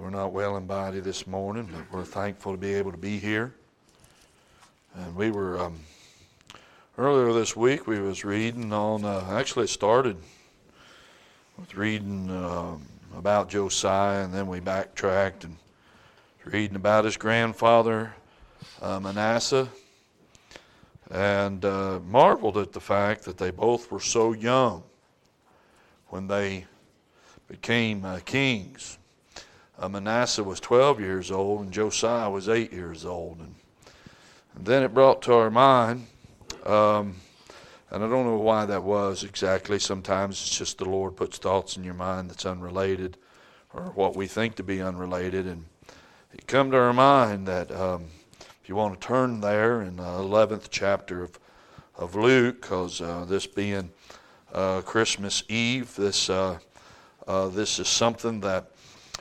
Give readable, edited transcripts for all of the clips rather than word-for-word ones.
We're not well in body this morning, but we're thankful to be able to be here. And we were, earlier this week, we was reading on, actually it started with reading about Josiah, and then we backtracked and reading about his grandfather, Manasseh, and marveled at the fact that they both were so young when they became kings. Manasseh was 12 years old and Josiah was 8 years old. And then it brought to our mind, and I don't know why that was exactly. Sometimes it's just the Lord puts thoughts in your mind that's unrelated or what we think to be unrelated. And it come to our mind that if you want to turn there in the 11th chapter of Luke, because this being Christmas Eve, this is something that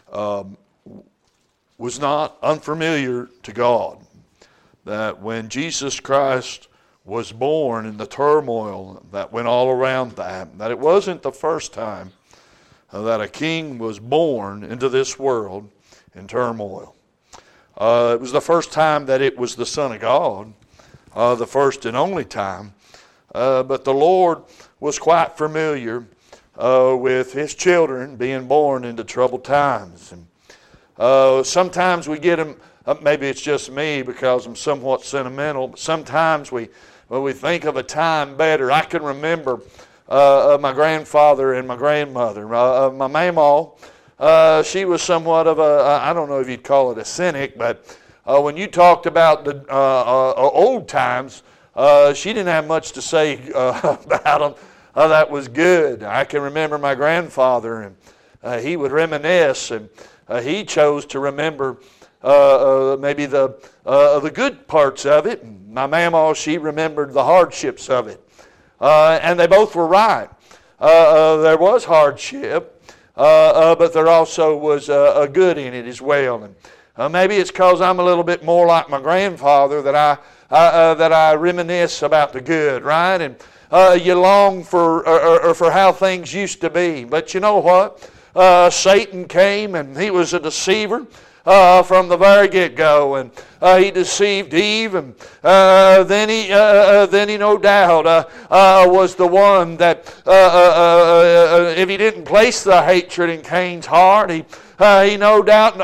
was not unfamiliar to God. That when Jesus Christ was born in the turmoil that went all around that it wasn't the first time that a king was born into this world in turmoil. It was the first time that it was the Son of God, the first and only time. But the Lord was quite familiar with His children being born into troubled times. And sometimes we get them, maybe it's just me because I'm somewhat sentimental, but sometimes when we think of a time better. I can remember my grandfather and my grandmother. My mamaw, she was somewhat of I don't know if you'd call it a cynic, but when you talked about the old times, she didn't have much to say about them. That was good. I can remember my grandfather, and he would reminisce, and he chose to remember maybe the good parts of it. My mamaw, she remembered the hardships of it. And they both were right. There was hardship, but there also was a good in it as well. And maybe it's because I'm a little bit more like my grandfather that I reminisce about the good, right? And you long for how things used to be. But you know what? Satan came and he was a deceiver from the very get-go, and he deceived Eve, and then he no doubt was the one that if he didn't place the hatred in Cain's heart, he no doubt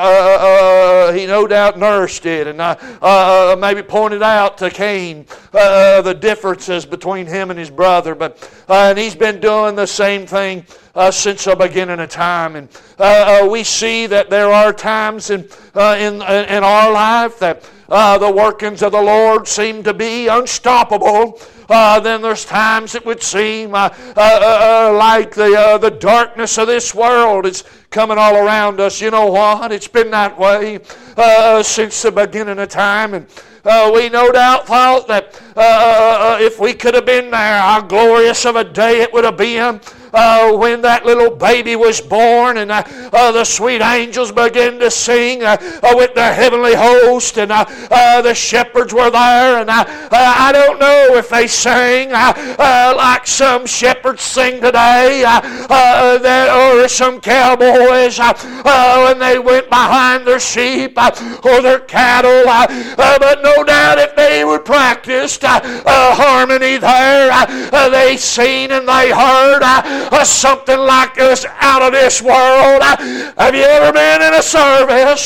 nursed it, and maybe pointed out to Cain the differences between him and his brother. And he's been doing the same thing since the beginning of time. And we see that there are times in our life that the workings of the Lord seem to be unstoppable. Then there's times it would seem like the darkness of this world is coming all around us. You know what? It's been that way since the beginning of time. And we no doubt thought that if we could have been there, how glorious of a day it would have been when that little baby was born, and the sweet angels began to sing with the heavenly host, and the shepherds were there. And I don't know if they sang like some shepherds sing today, or some cowboys when they went behind their sheep or their cattle, but no doubt if they would practiced harmony there, they seen and they heard something like this out of this world. Have you ever been in a service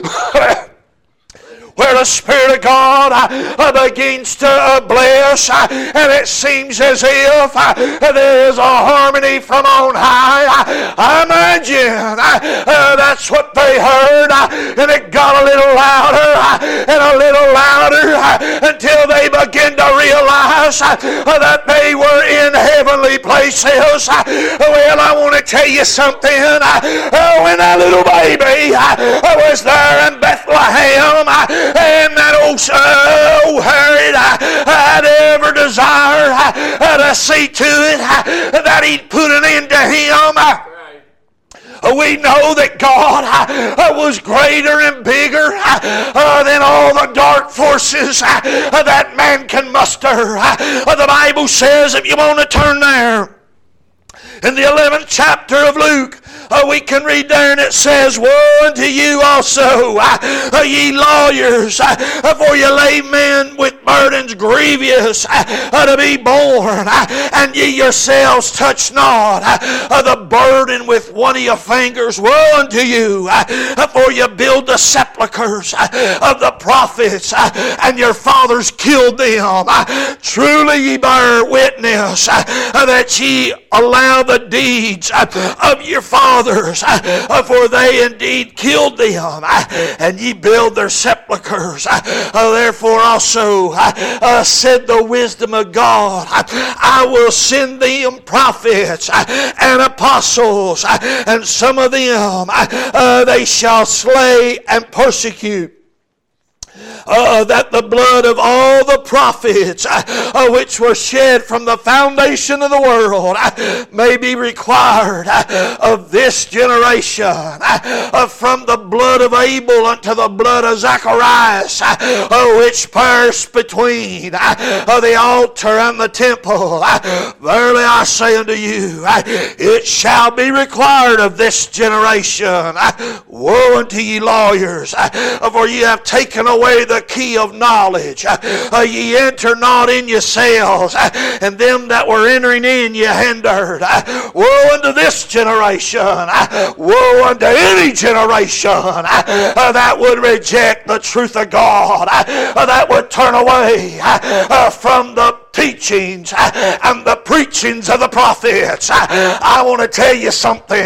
where the Spirit of God begins to bless, and it seems as if there is a harmony from on high? I imagine that's what they heard, and it got a little louder and a little louder until they began to realize that they were in heavenly places. Well, I want to tell you something. When that little baby was there in Bethlehem, and that old Herod had ever desired to see to it that he'd put an end to him. We know that God was greater and bigger than all the dark forces that man can muster. The Bible says, if you want to turn there, in the 11th chapter of Luke, we can read there, and it says, woe unto you also, ye lawyers, for you lay men with burdens grievous to be borne, and ye yourselves touch not the burden with one of your fingers. Woe unto you, for you build the sepulchres of the prophets, and your fathers killed them. Truly ye bear witness that ye allow the deeds of your fathers, for they indeed killed them, and ye build their sepulchres. Therefore also said the wisdom of God, I will send them prophets and apostles, and some of them they shall slay and persecute. That the blood of all the prophets which were shed from the foundation of the world may be required of this generation, from the blood of Abel unto the blood of Zacharias, which perished between the altar and the temple. Verily I say unto you, it shall be required of this generation. Woe unto ye lawyers, for ye have taken away the key of knowledge. Ye enter not in yourselves, and them that were entering in ye hindered. Woe unto this generation, woe unto any generation that would reject the truth of God, that would turn away from the teachings and the preachings of the prophets. I want to tell you something.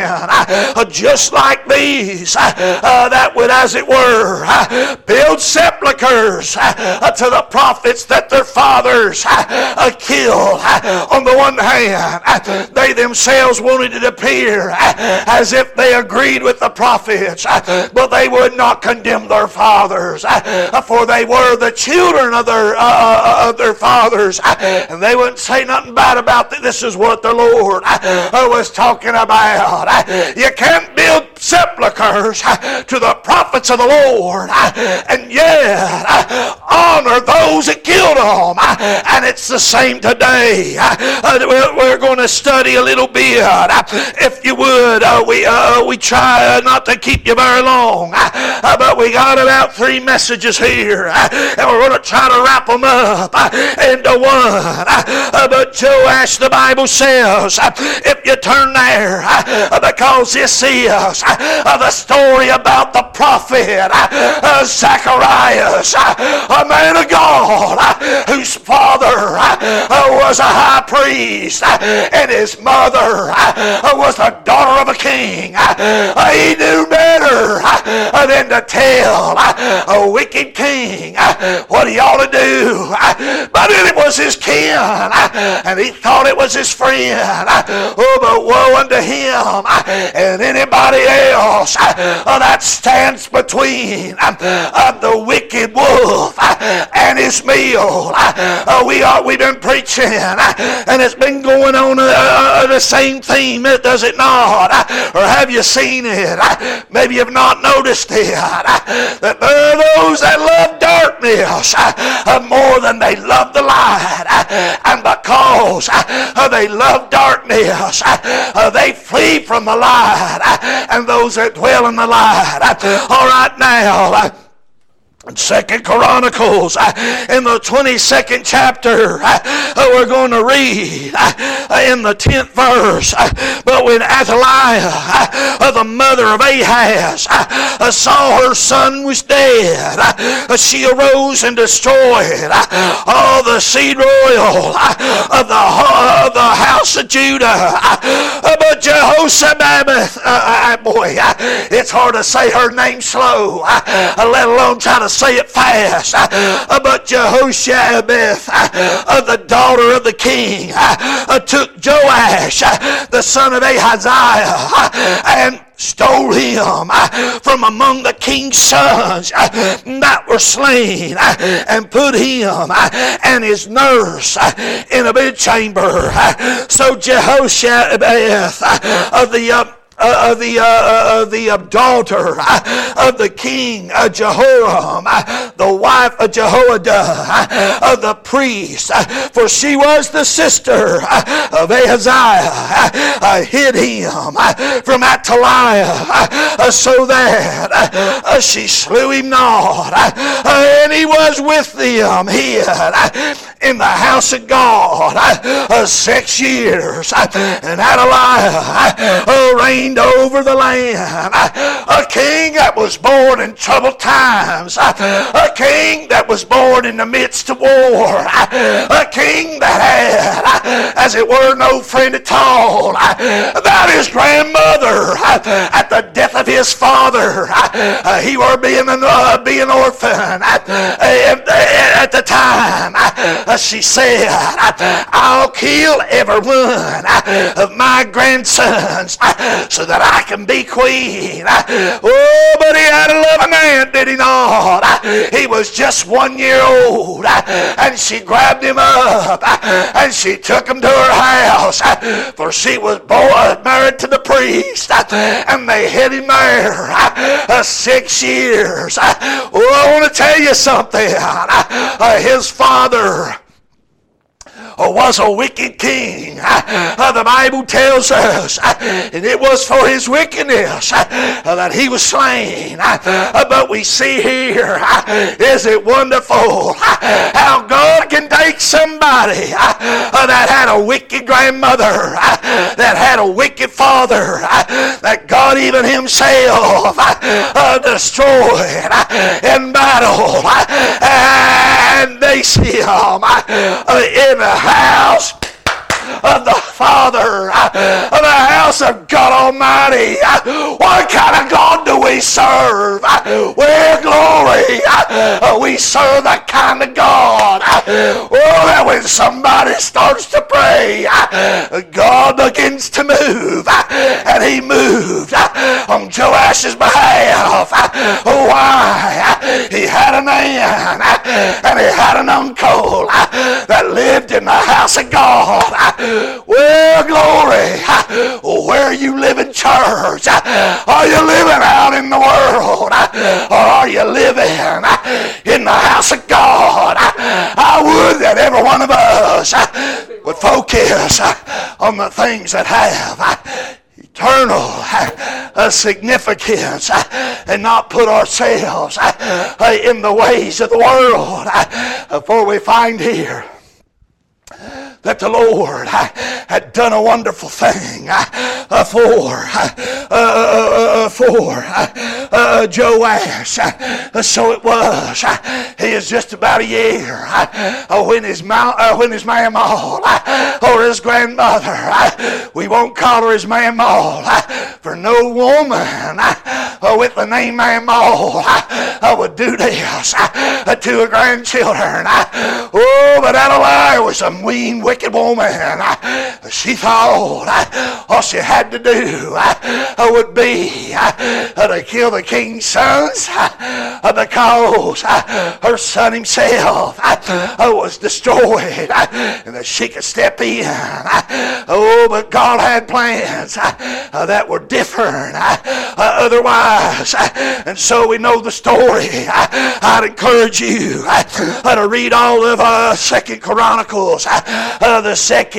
Just like these, that would, as it were, build sepulchres to the prophets that their fathers killed. On the one hand, they themselves wanted it to appear as if they agreed with the prophets, but they would not condemn their fathers, for they were the children of their fathers, and they wouldn't say nothing bad about that. This is what the Lord was talking about. You can't build sepulchres to the prophets of the Lord and yet honor those that killed them. And it's the same today. We're going to study a little bit. If you would, we try not to keep you very long, but we got about 3 messages here, and we're going to try to wrap them up into one. But Joash, the Bible says, if you turn there, because this is the story about the prophet Zacharias, a man of God whose father was a high priest and his mother was the daughter of a king. He knew better than to tell a wicked king what he ought to do. But it was his kin, and he thought it was his friend. Oh, but woe unto him and anybody else that stands between the wicked wolf and his meal. We've been preaching, and it's been going on the same theme, does it not? Or have you seen it? Maybe you've not noticed it. That there are those that love darkness more than they love the light, and because they love darkness, they flee from the light, and those that dwell in the light. All right, now, 2 Chronicles in the 22nd chapter, we're going to read in the 10th verse. But when Athaliah, the mother of Ahaz, saw her son was dead, she arose and destroyed all the seed royal of the house of Judah. But Jehoshaphat, boy, it's hard to say her name slow, let alone try to say it fast. But Jehoshaphat, the daughter of the king, took Joash, the son of Ahaziah, and stole him from among the king's sons that were slain, and put him and his nurse in a bedchamber. So Jehoshaphat, the daughter of the king Jehoram, the wife of Jehoiada, the priest, for she was the sister of Ahaziah, hid him from Athaliah, so that she slew him not. And he was with them hid in the house of God 6 years. And Athaliah reigned over the land. A king that was born in troubled times. A king that was born in the midst of war. A king that had, as it were, no friend at all. About his grandmother at the death of his father. He were being an orphan at the time. She said, I'll kill every one of my grandsons so that I can be queen. Oh, but he had a loving man, did he not? He was just 1 year old, and she grabbed him up and she took him to her house, for she was married to the priest, and they hid him there 6 years. Oh, I want to tell you something. His father was a wicked king. The Bible tells us, and it was for his wickedness that he was slain. But we see here, is it wonderful how God can take somebody that had a wicked grandmother, that had a wicked father, that God even himself destroyed in battle, and they see him in the house of the Father, of the house of God Almighty. What kind of God do we serve? Well, glory, we serve the kind of God, that when somebody starts to pray, God begins to move, and he moved on Joash's behalf. Why? He had a man, and he had an uncle that lived in the house of God. Well, glory, where are you living, church? Are you living out in the world, or are you living in the house of God? I would that every one of us would focus on the things that have eternal significance, and not put ourselves in the ways of the world. For we find here that the Lord had done a wonderful thing for Joash. So it was. He is just about a year when his mama or his grandmother, we won't call her his mama, for no woman with the name mama would do this to her grandchildren. Oh, but Athaliah was a mean, wicked woman. She thought all she had to do would be to kill the king's sons, because her son himself was destroyed, and that she could step in. Oh, but God had plans that were different otherwise. And so we know the story. I'd encourage you to read all of 2 Chronicles, the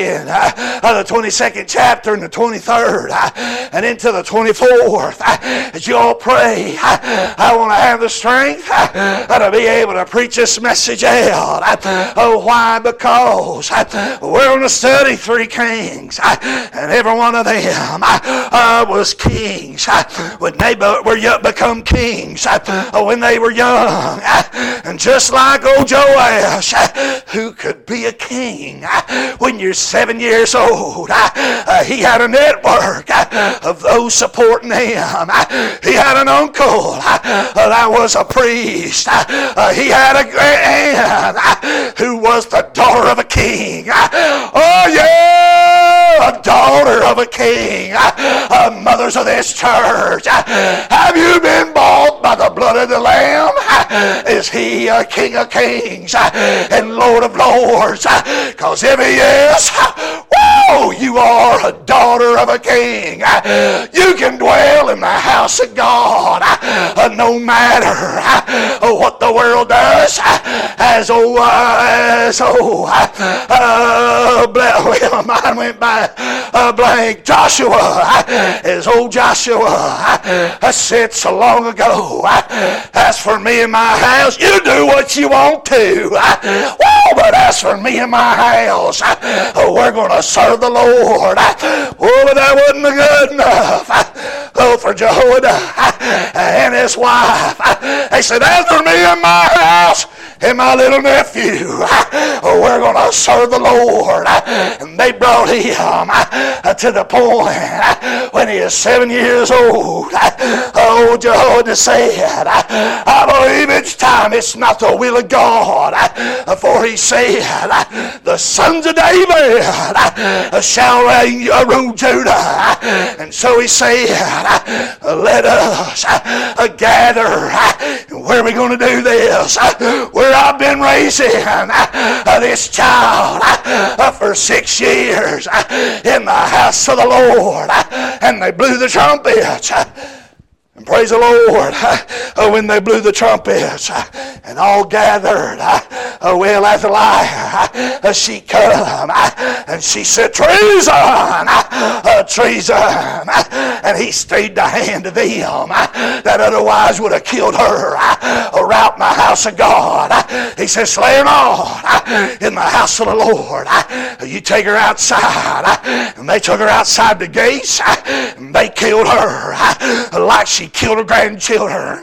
22nd chapter and the 23rd, and into the 24th. As you all pray, I want to have the strength to be able to preach this message out. Why? Because we're going to study 3 kings, and every one of them was kings when they become kings when they were young. And just like old Joash, who could be a king when you're 7 years old, he had a network of those supporting him. He had an uncle that was a priest. He had a aunt who was the daughter of a king. Oh yeah, a daughter of a king. Mothers of this church, have you been bought by the blood of the Lamb? Is he a King of Kings and Lord of Lords? Because if he is, woo! Oh, you are a daughter of a king. You can dwell in the house of God no matter what the world does. Mine went by blank. Joshua, as old Joshua said so long ago, as for me and my house, you do what you want to. But as for me and my house, we're going to serve the Lord. But that wasn't good enough for Jehoiada and his wife. They said, as for me and my house and my little nephew, we're going to serve the Lord. And they brought him to the point when he was 7 years old. Old Jehoiada said, I believe each time it's not the will of God. For he said, the sons of David shall rule Judah. And so he said, let us gather. Where are we going to do this? Where I've been raising this child for 6 years in the house of the Lord. And they blew the trumpets. And praise the Lord, when they blew the trumpets and all gathered, well, Athaliah, she come and she said, treason, treason. And he stayed the hand of them that otherwise would have killed her right in the house of God. He said, slay her not in the house of the Lord. You take her outside. And they took her outside the gates and they killed her like she killed her grandchildren.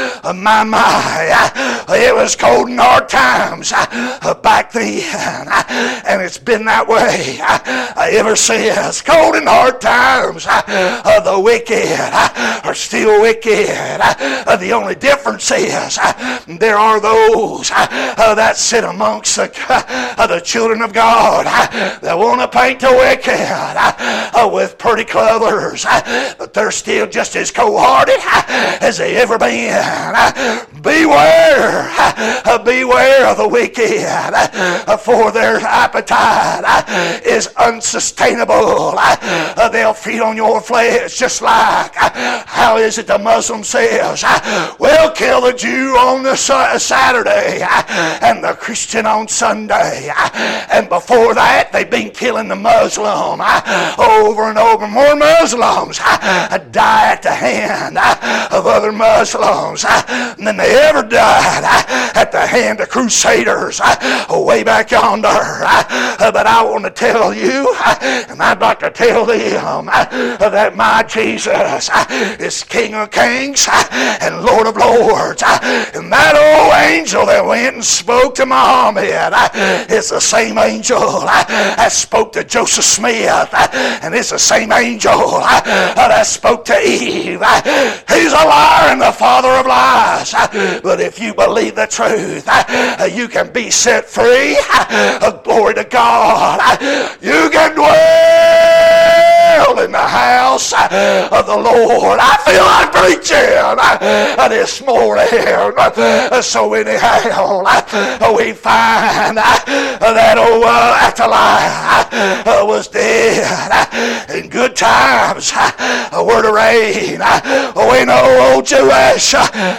It was cold and hard times back then, and it's been that way ever since. Cold and hard times. The wicked are still wicked. The only difference is there are those that sit amongst the children of God that want to paint the wicked with pretty colors, but they're still just as cold-hearted as they ever been. Beware of the wicked, for their appetite is unsustainable. They'll feed on your flesh, just like, how is it the Muslim says, we'll kill the Jew on the Saturday and the Christian on Sunday. And before that, they've been killing the Muslim over and over. More Muslims die at the hand of other Muslims than they ever died at the hand of crusaders way back yonder. But I want to tell you, and I'd like to tell them, that my Jesus is King of Kings and Lord of Lords. And that old angel that went and spoke to Muhammad is the same angel that spoke to Joseph Smith, and it's the same angel that spoke to Eve. He's a liar and the father of lies. But if you believe the truth, you can be set free. Glory to God. You can dwell in the house of the Lord. I feel like preaching this morning. So anyhow, we find that old Athaliah was dead in good times. A word of rain. We know old Joash,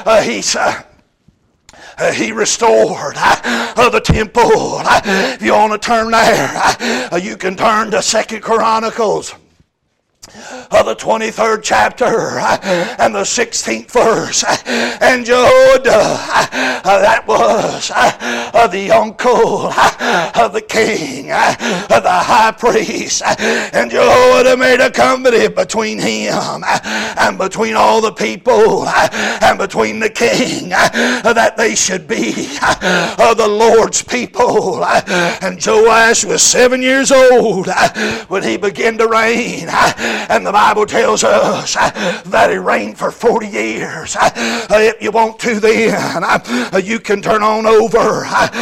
he restored the temple. If you want to turn there, you can turn to 2 Chronicles, the 23rd chapter and the 16th verse. And Jehoiada, that was the uncle of the king, the high priest. And Jehoiada made a covenant between him and between all the people and between the king that they should be the Lord's people. And Joash was 7 years old when he began to reign. And the Bible tells us that he reigned for 40 years. If you want to then, you can turn on over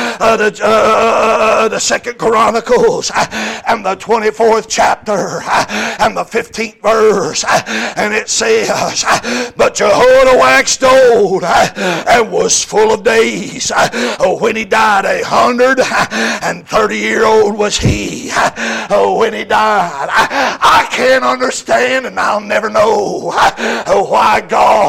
to 2 Chronicles and the 24th chapter and the 15th verse. And it says, but Jehoiada waxed old and was full of days. When he died, 130-year-old was he. When he died, I can't understand, and I'll never know why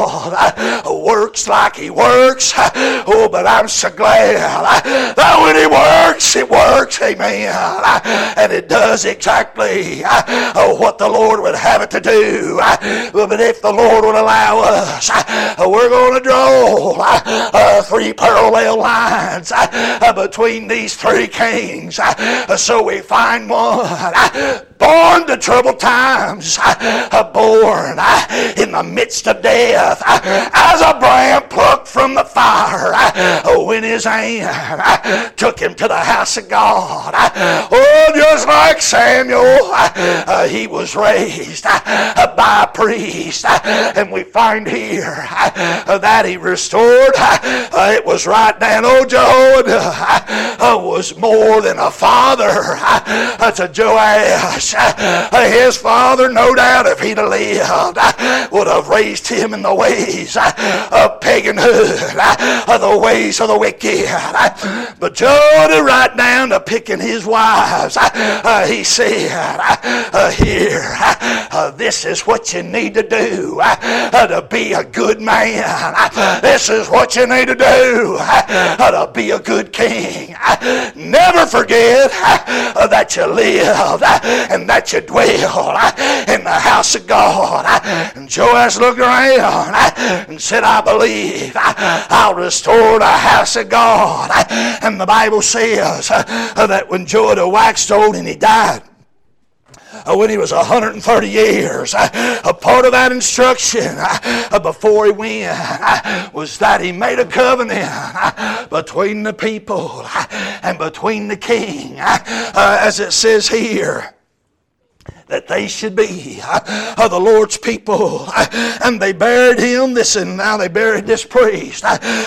God works like he works. Oh, but I'm so glad that when he works, it works. Amen. And it does exactly what the Lord would have it to do. But if the Lord would allow us, we're going to draw 3 parallel lines between these 3 kings. So we find one born to troubled times, born in the midst of death, as a brand plucked from the fire, when his hand took him to the house of God. Oh, just like Samuel, he was raised by a priest, and we find here that he restored. It was right down. Oh, Jehoiada was more than a father to Joash. His father, no doubt, if he'd have lived, would have raised him in the ways of paganhood, the ways of the wicked. But Jehoiada, right down to picking his wives, he said, here, this is what you need to do to be a good man. This is what you need to do to be a good king. Never forget that you lived and that you dwell in the house of God. And Joash looked around and said, I believe I'll restore the house of God. And the Bible says that when Jehoiada waxed old and he died, when he was 130 years, a part of that instruction before he went was that he made a covenant between the people and between the king, as it says here, that they should be the Lord's people. And they buried him. Listen, now they buried this priest,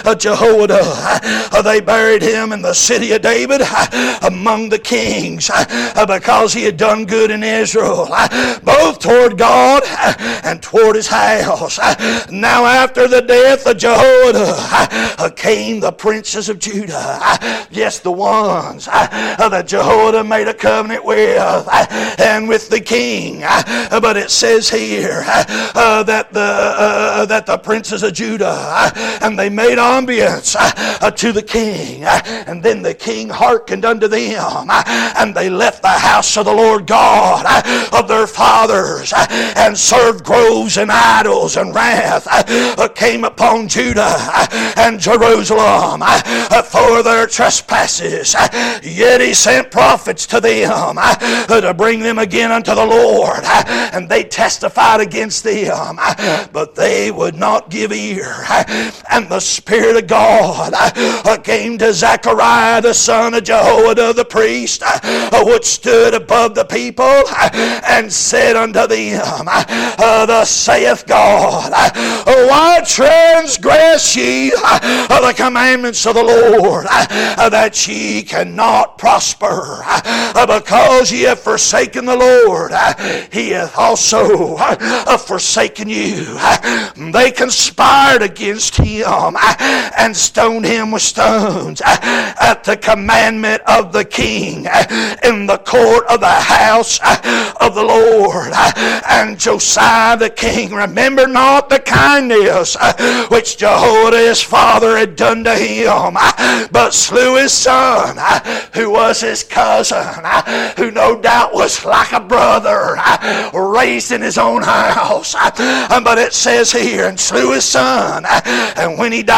Jehoiada. They buried him in the city of David among the kings because he had done good in Israel, both toward God and toward his house. Now after the death of Jehoiada came the princes of Judah. Yes, the ones that Jehoiada made a covenant with and with the king. But it says here that the princes of Judah, and they made ambience to the king, and then the king hearkened unto them, and they left the house of the Lord God of their fathers and served groves and idols, and wrath came upon Judah and Jerusalem for their trespasses. Yet he sent prophets to them to bring them again unto the Lord, and they testified against them, but they would not give ear. And the Spirit of God came to Zechariah the son of Jehoiada the priest, which stood above the people, and said unto them, thus saith God, why transgress ye the commandments of the Lord, that ye cannot prosper? Because ye have forsaken the Lord, he hath also forsaken you. They conspired against him and stoned him with stones at the commandment of the king in the court of the house of the Lord. And Josiah the king remembered not the kindness which Jehoiada his father had done to him, but slew his son, who was his cousin, who no doubt was like a brother, raised in his own house. But it says here, and slew his son, and when he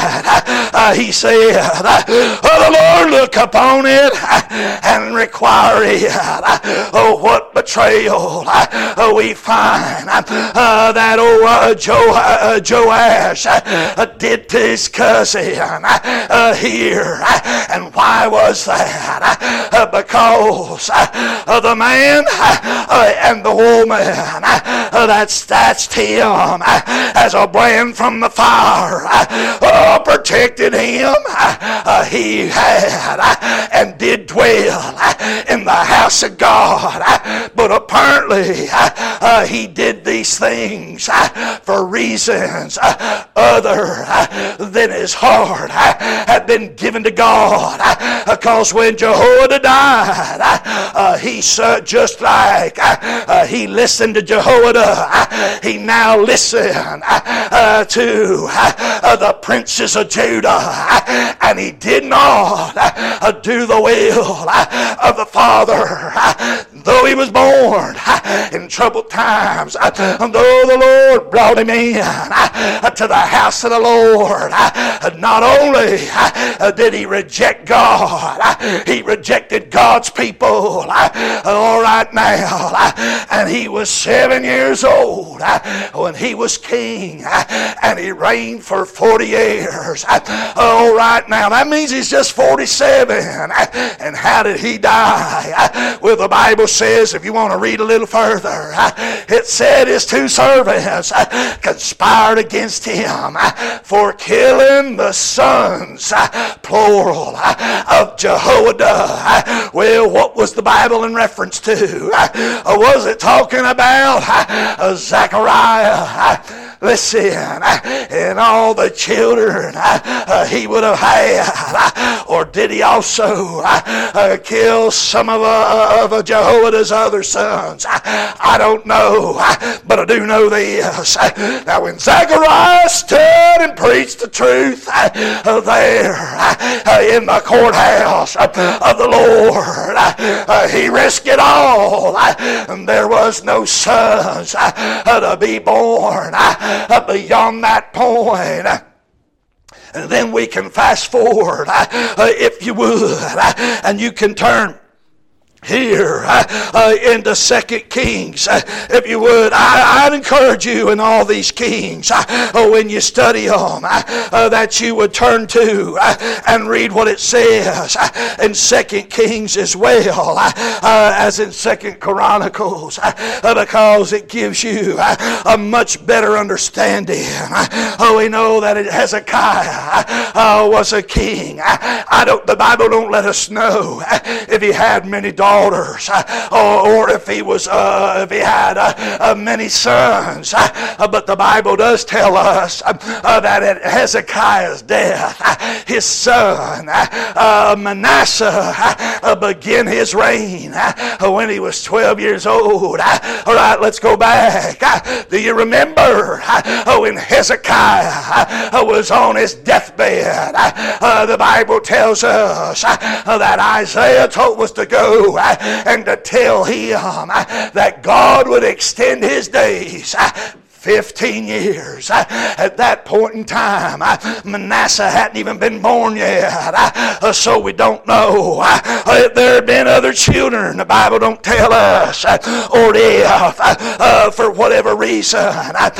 died, he said, the Lord look upon it and require it. Oh, what betrayal we find that Joash did to his cousin here. And why was that? Because the man and the woman that snatched him as a brand from the fire protected him. He had and did dwell in the house of God, but apparently he did these things for reasons other than his heart had been given to God. Because when Jehoiada died, he just like he listened to Jehoiada, he now listened to the princes of Judah, and he did not do the will of the Father. Though he was born in troubled times, though the Lord brought him in to the house of the Lord, not only did he reject God, he rejected God's people. All right now, and he was 7 years old when he was king, and he reigned for 40 years. All right now, that means he's just 47. And how did he die? Well, the Bible says, if you want to read a little further, it said his two servants conspired against him for killing the sons, plural, of Jehoiada. Well, what was the Bible in reference to? Was it talking about Zechariah? Listen, and all the children he would have had, or did he also kill some of Jehoiada's other sons? I don't know, but I do know this. Now, when Zechariah stood and preached the truth there in the courthouse of the Lord, he risked it all. There was no sons to be born beyond that point. And then we can fast forward, if you would, and you can turn here into 2 Kings, if you would. I'd encourage you in all these Kings, when you study them, that you would turn to and read what it says in 2 Kings as well as in 2 Chronicles, because it gives you a much better understanding. We know that Hezekiah was a king. The Bible don't let us know if he had many daughters, or if he had many sons, but the Bible does tell us that at Hezekiah's death, his son Manasseh began his reign when he was 12 years old. All right, let's go back. Do you remember when Hezekiah was on his deathbed? The Bible tells us that Isaiah told us to go and to tell him that God would extend his days 15 years. At that point in time, Manasseh hadn't even been born yet, so we don't know if there had been other children. The Bible don't tell us, or if for whatever reason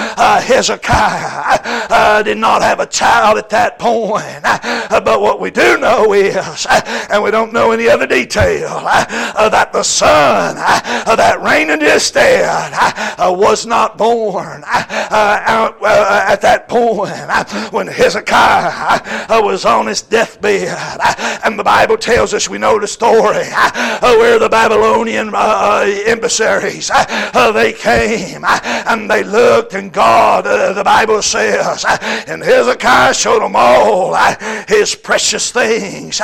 Hezekiah did not have a child at that point. But what we do know is, and we don't know any other detail, that the son that reigned in his stead was not born at that point when Hezekiah was on his deathbed. And the Bible tells us, we know the story where the Babylonian emissaries, they came and they looked, and God, the Bible says, and Hezekiah showed them all his precious things.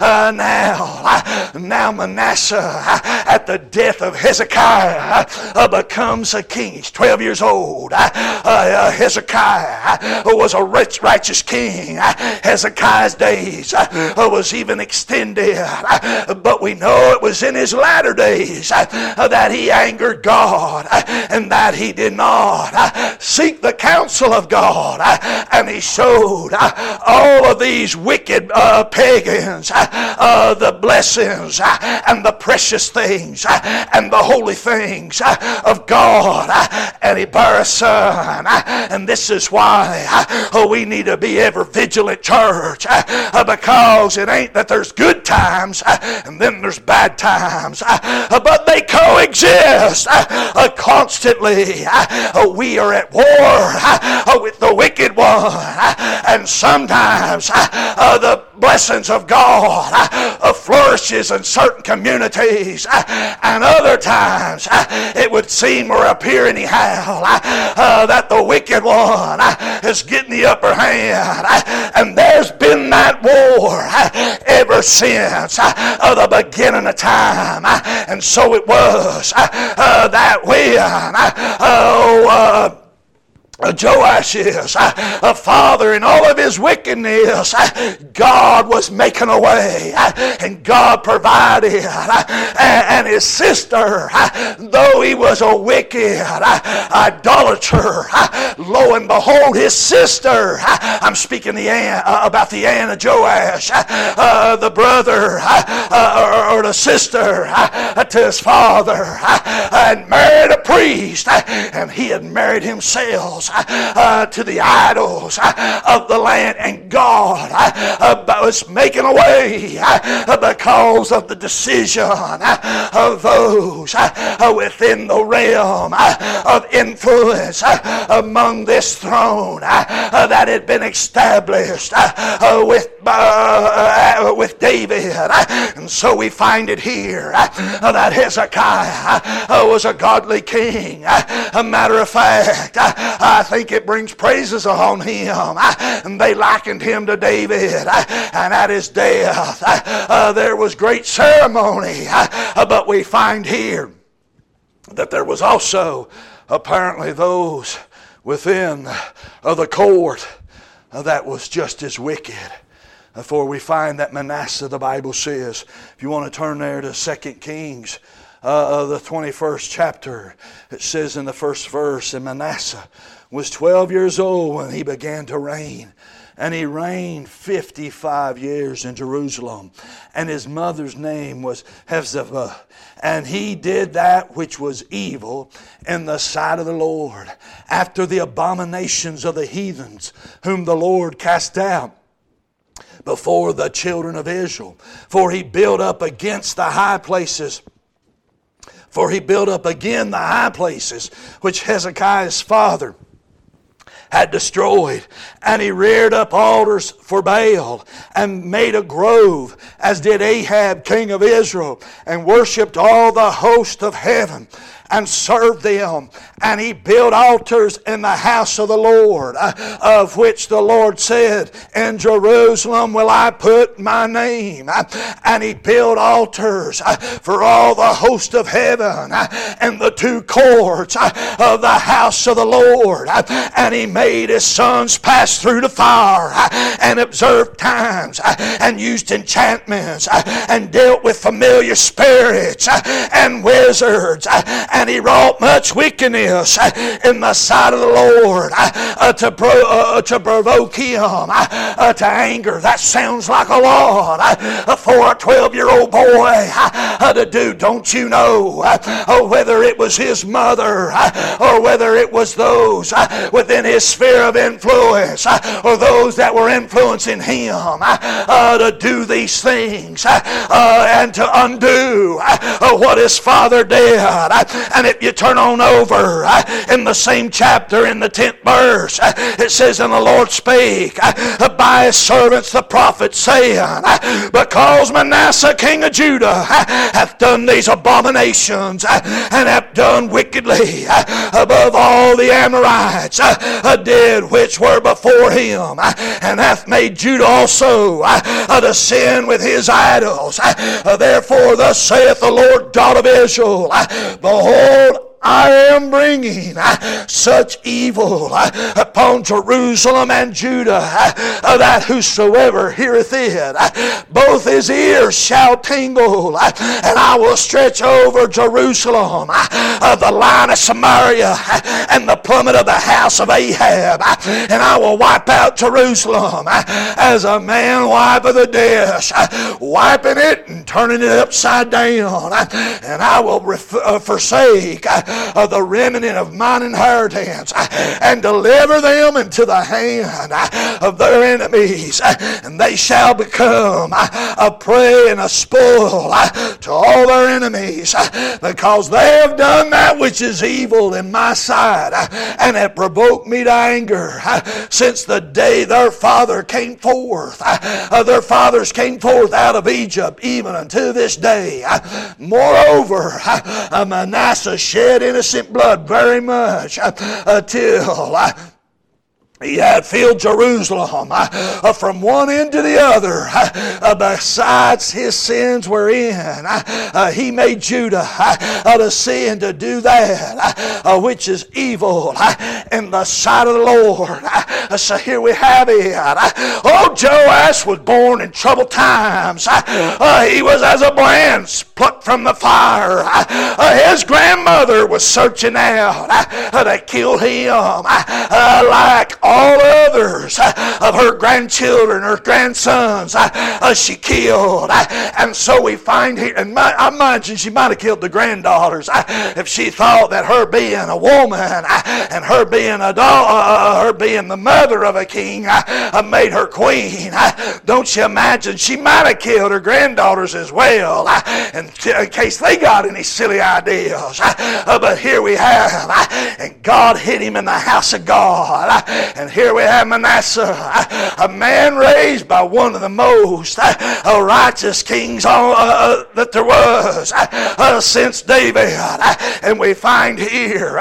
Now Manasseh, at the death of Hezekiah, becomes a king. He's 12 years old. Hezekiah was a righteous king. Hezekiah's days was even extended, but we know it was in his latter days that he angered God, and that he did not seek the counsel of God, and he showed all of these wicked pagans the blessings and the precious things and the holy things of God, and he bare a son. And this is why we need to be ever vigilant, church, because it ain't that there's good times and then there's bad times, but they coexist constantly. We are at war with the wicked one, and sometimes the blessings of God flourishes in certain communities, and other times it would seem or appear anyhow that the wicked one is getting the upper hand, and there's been that war ever since the beginning of time. And so it was that when Joash is a father in all of his wickedness, God was making a way, and God provided. And his sister, though he was a wicked idolater, lo and behold, his sister, I'm speaking about the aunt of Joash, the brother or the sister to his father, had married a priest, and he had married himself to the idols of the land, and God was making a way because of the decision of those within the realm of influence among this throne that had been established with David. And so we find it here that Hezekiah was a godly king. A matter of fact, I think it brings praises on him. And they likened him to David. And at his death, there was great ceremony. But we find here that there was also apparently those within the court that was just as wicked. For we find that Manasseh, the Bible says, if you want to turn there to 2 Kings, the 21st chapter, it says in the first verse, and Manasseh was 12 years old when he began to reign. And he reigned 55 years in Jerusalem. And his mother's name was Hephzibah. And he did that which was evil in the sight of the Lord, after the abominations of the heathens, whom the Lord cast out before the children of Israel. For he built up against the high places. For he built up again the high places which Hezekiah's father had destroyed. And he reared up altars for Baal, and made a grove, as did Ahab king of Israel, and worshipped all the host of heaven, and served them. And he built altars in the house of the Lord, of which the Lord said, in Jerusalem will I put my name. And he built altars for all the host of heaven, and the two courts of the house of the Lord. And he made his sons pass through the fire, and observed times, and used enchantments, and dealt with familiar spirits and wizards. And he wrought much wickedness in the sight of the Lord to provoke him to anger. That sounds like a lot for a 12-year-old boy to do. Don't you know whether it was his mother or whether it was those within his sphere of influence or those that were influencing him to do these things and to undo what his father did. And if you turn on over in the same chapter, in the 10th verse, it says, and the Lord spake by his servants the prophets, saying, because Manasseh king of Judah hath done these abominations, and hath done wickedly above all the Amorites did which were before him, and hath made Judah also to sin with his idols. Therefore thus saith the Lord God of Israel, behold, I am bringing such evil upon Jerusalem and Judah that whosoever heareth it, both his ears shall tingle. And I will stretch over Jerusalem the line of Samaria and the plummet of the house of Ahab. And I will wipe out Jerusalem as a man wipeth a dish, wiping it and turning it upside down. And I will forsake the remnant of mine inheritance, and deliver them into the hand of their enemies, and they shall become a prey and a spoil to all their enemies, because they have done that which is evil in my sight, and have provoked me to anger since the day their father came forth. Their fathers came forth out of Egypt, even unto this day. Moreover, Manasseh shed innocent blood very much till he had filled Jerusalem from one end to the other. Besides his sins wherein he made Judah to sin, to do that which is evil in the sight of the Lord. So here we have it. Oh, Joash was born in troubled times. He was as a branch plucked from the fire. His grandmother was searching out to kill him, like all others of her grandchildren, her grandsons, she killed. And so we find here, and I imagine she might have killed the granddaughters if she thought that her being a woman and her being a her being the mother of a king made her queen. Don't you imagine she might have killed her granddaughters as well, in case they got any silly ideas. But here we have, and God hid him in the house of God. And here we have Manasseh, a man raised by one of the most righteous kings that there was since David. And we find here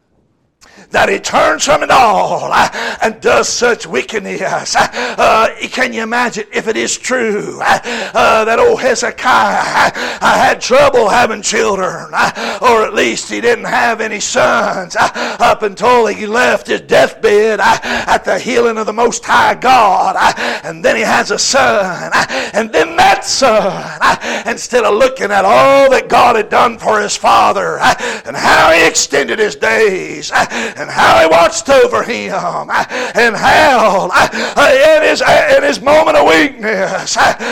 that he turns from it all and does such wickedness. Can you imagine if it is true that old Hezekiah had trouble having children, or at least he didn't have any sons up until he left his deathbed at the healing of the Most High God, and then he has a son, and then that son, instead of looking at all that God had done for his father and how he extended his days and how he watched over him, and how in his moment of weakness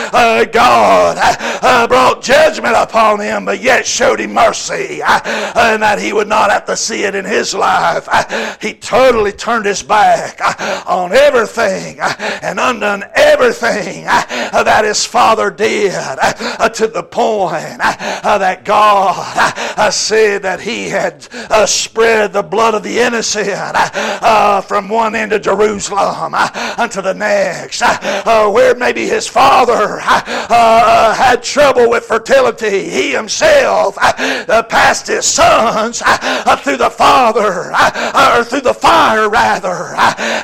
God brought judgment upon him, but yet showed him mercy, and that he would not have to see it in his life. He totally turned his back on everything and undone everything that his father did, to the point that God said that he had spread the blood of the innocent from one end of Jerusalem unto the next, where maybe his father had trouble with fertility. He himself passed his sons through the father, or through the fire rather,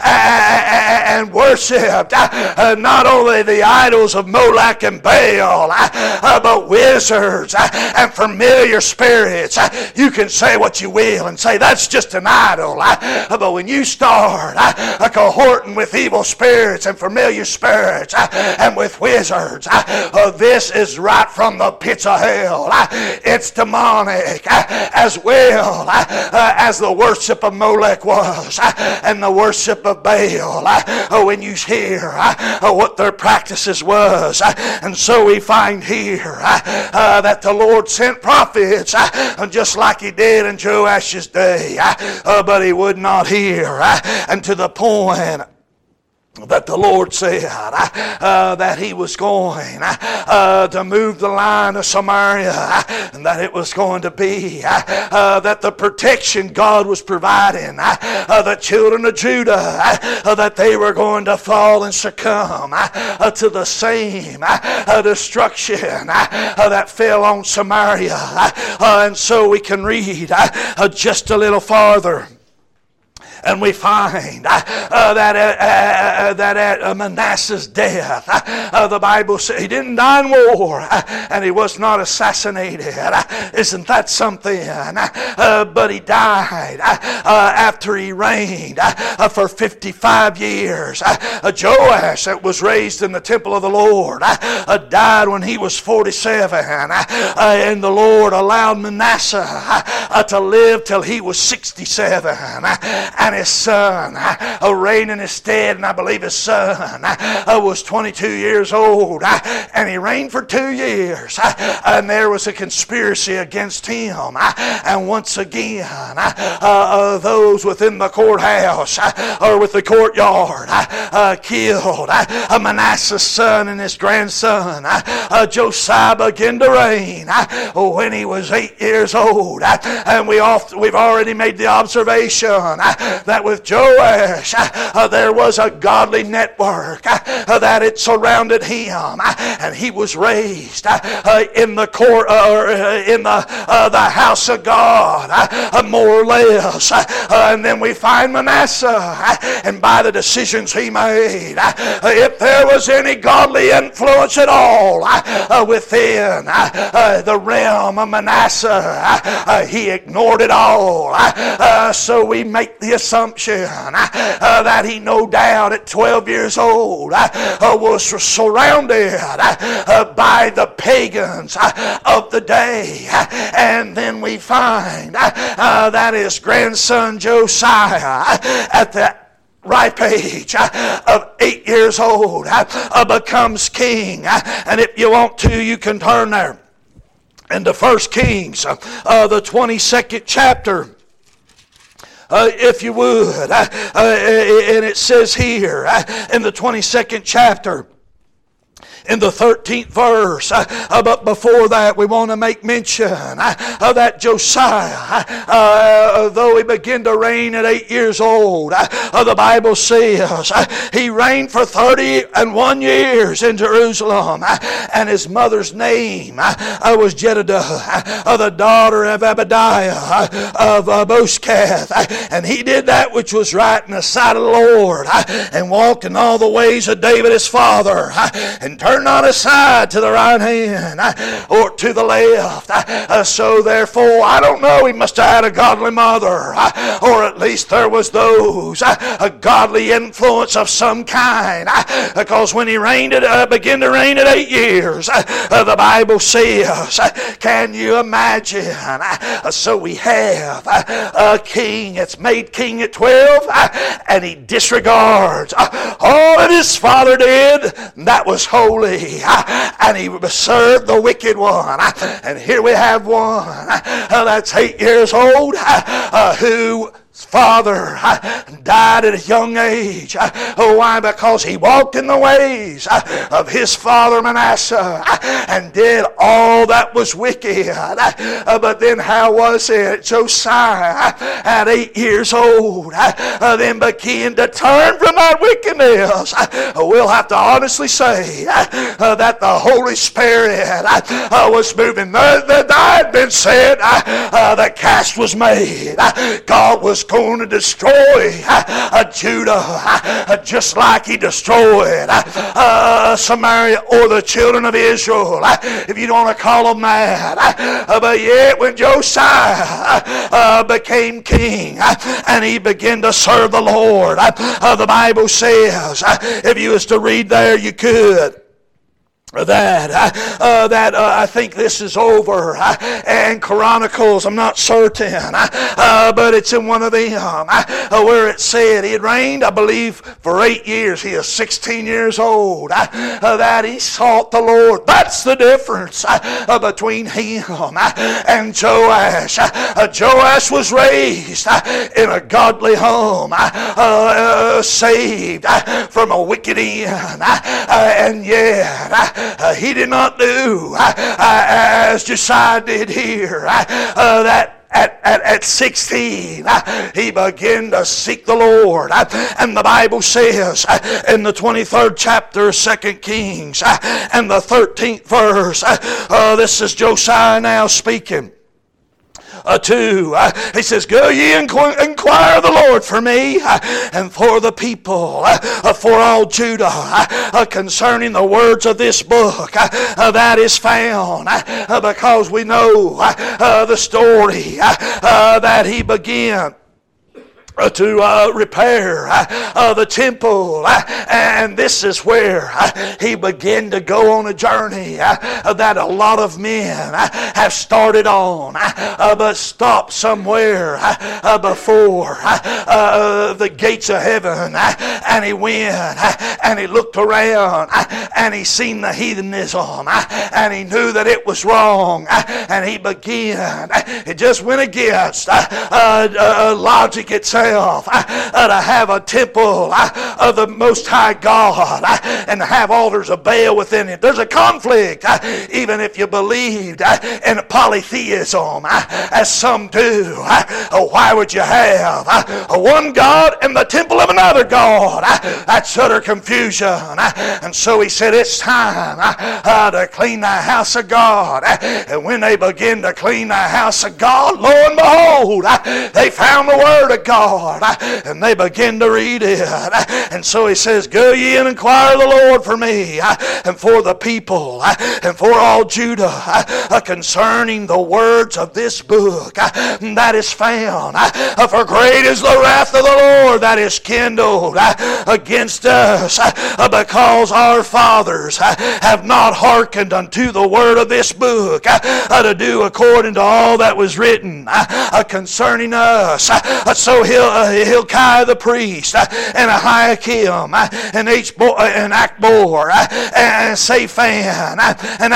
and worshipped not only the idols of Moloch and Baal, but wizards and familiar spirits. You can say what you will and say that's just an idol, but when you start cohorting with evil spirits and familiar spirits and with wizards, this is right from the pits of hell. It's demonic as well as the worship of Molech was and the worship of Baal, when you hear what their practices was. And so we find here that the Lord sent prophets just like he did in Joash's day, but he would not hear, and to the point that the Lord said that he was going to move the line of Samaria, and that it was going to be that the protection God was providing the children of Judah, that they were going to fall and succumb to the same destruction that fell on Samaria. And so we can read just a little farther, and we find that at Manasseh's death, the Bible says he didn't die in war, and he was not assassinated. Isn't that something? But he died after he reigned for 55 years. Joash, that was raised in the temple of the Lord, died when he was 47, and the Lord allowed Manasseh to live till he was 67. And and his son reigned in his stead, and I believe his son was 22 years old, and he reigned for 2 years, and there was a conspiracy against him, and once again those within the courthouse or with the courtyard killed Manasseh's son and his grandson. Josiah began to reign when he was 8 years old, and we've already made the observation that with Joash there was a godly network that it surrounded him, and he was raised in the court or in the house of God, more or less. And then we find Manasseh, and by the decisions he made, if there was any godly influence at all within the realm of Manasseh, he ignored it all. So we make the assumption that he no doubt at 12 years old was surrounded by the pagans of the day. And then we find that his grandson Josiah, at the ripe age of 8 years old, becomes king. And if you want to, you can turn there into 1 Kings, the 22nd chapter. If you would. And it says here in the 22nd chapter, in the 13th verse, but before that we want to make mention that Josiah, though he began to reign at 8 years old, the Bible says he reigned for 31 years in Jerusalem, and his mother's name was Jedidah, the daughter of Abadiah of Boshkath, and he did that which was right in the sight of the Lord, and walked in all the ways of David his father, and turn not aside to the right hand or to the left. So therefore, I don't know, he must have had a godly mother, or at least there was those, a godly influence of some kind, because when he began to reign at 8 years, the Bible says, can you imagine? So we have a king that's made king at 12, and he disregards all that his father did that was holy, and he served the wicked one. And here we have one that's 8 years old, who father died at a young age. Why? Because he walked in the ways of his father Manasseh and did all that was wicked. But then how was it? Josiah at 8 years old then began to turn from that wickedness. We'll have to honestly say that the Holy Spirit was moving. That had been said, the cast was made. God was going to destroy Judah just like he destroyed Samaria or the children of Israel, if you don't want to call them that. But yet when Josiah became king and he began to serve the Lord, the Bible says, if you was to read there, you could. I think this is over, and Chronicles, I'm not certain, but it's in one of them where it said he had reigned, I believe, for 8 years. He is 16 years old, that he sought the Lord. That's the difference between him and Joash. Joash was raised in a godly home, saved from a wicked end, and yet he did not do as Josiah did here. That at 16, he began to seek the Lord. And the Bible says in the 23rd chapter, 2 Kings, and the 13th verse, this is Josiah now speaking. 2, he says, go ye inquire of the Lord for me and for the people, for all Judah, concerning the words of this book that is found, because we know the story that he began to repair the temple. And this is where he began to go on a journey that a lot of men have started on, but stopped somewhere before the gates of heaven. And he went and he looked around and he seen the heathenism and he knew that it was wrong, and he began, it just went against logic itself, to have a temple of the Most High God and have altars of Baal within it. There's a conflict, even if you believed in polytheism, as some do. Why would you have one God and the temple of another God? That's utter confusion. And so he said, it's time to clean the house of God. And when they begin to clean the house of God, lo and behold, they found the Word of God, and they begin to read it. And so he says, go ye and inquire of the Lord for me, and for the people, and for all Judah, concerning the words of this book that is found. For great is the wrath of the Lord that is kindled against us, because our fathers have not hearkened unto the word of this book, to do according to all that was written concerning us. So Hilkiah the priest, and Ahikam, and Achbor, and Shaphan, and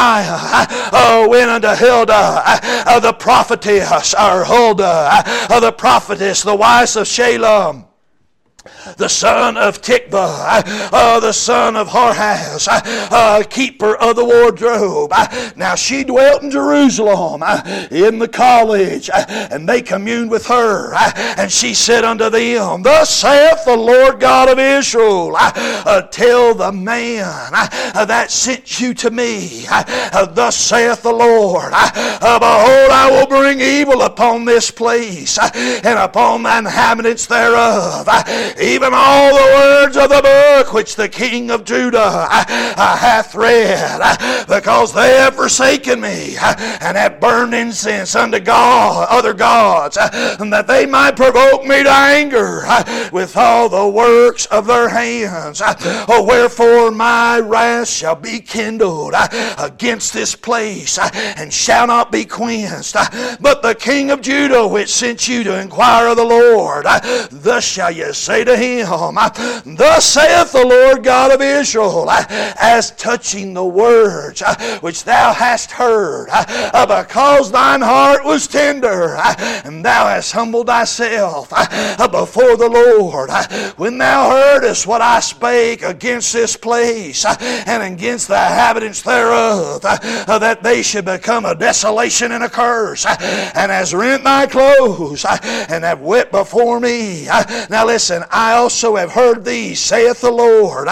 Asahiah went unto Hilda the prophetess, or Huldah the prophetess, the wife of Shalom, the son of Tikva, the son of Harhas, keeper of the wardrobe. Now she dwelt in Jerusalem in the college, and they communed with her. And she said unto them, thus saith the Lord God of Israel, tell the man that sent you to me, thus saith the Lord, behold, I will bring evil upon this place, and upon the inhabitants thereof, even all the words of the book which the king of Judah hath read, because they have forsaken me, and have burned incense unto God, other gods, that they might provoke me to anger with all the works of their hands. Wherefore my wrath shall be kindled against this place, and shall not be quenched. But the king of Judah, which sent you to inquire of the Lord, thus shall you say to him, thus saith the Lord God of Israel, as touching the words which thou hast heard, because thine heart was tender, and thou hast humbled thyself before the Lord, when thou heardest what I spake against this place, and against the inhabitants thereof, that they should become a desolation and a curse, and hast rent thy clothes, and have wept before me. Now listen, I also have heard thee, saith the Lord.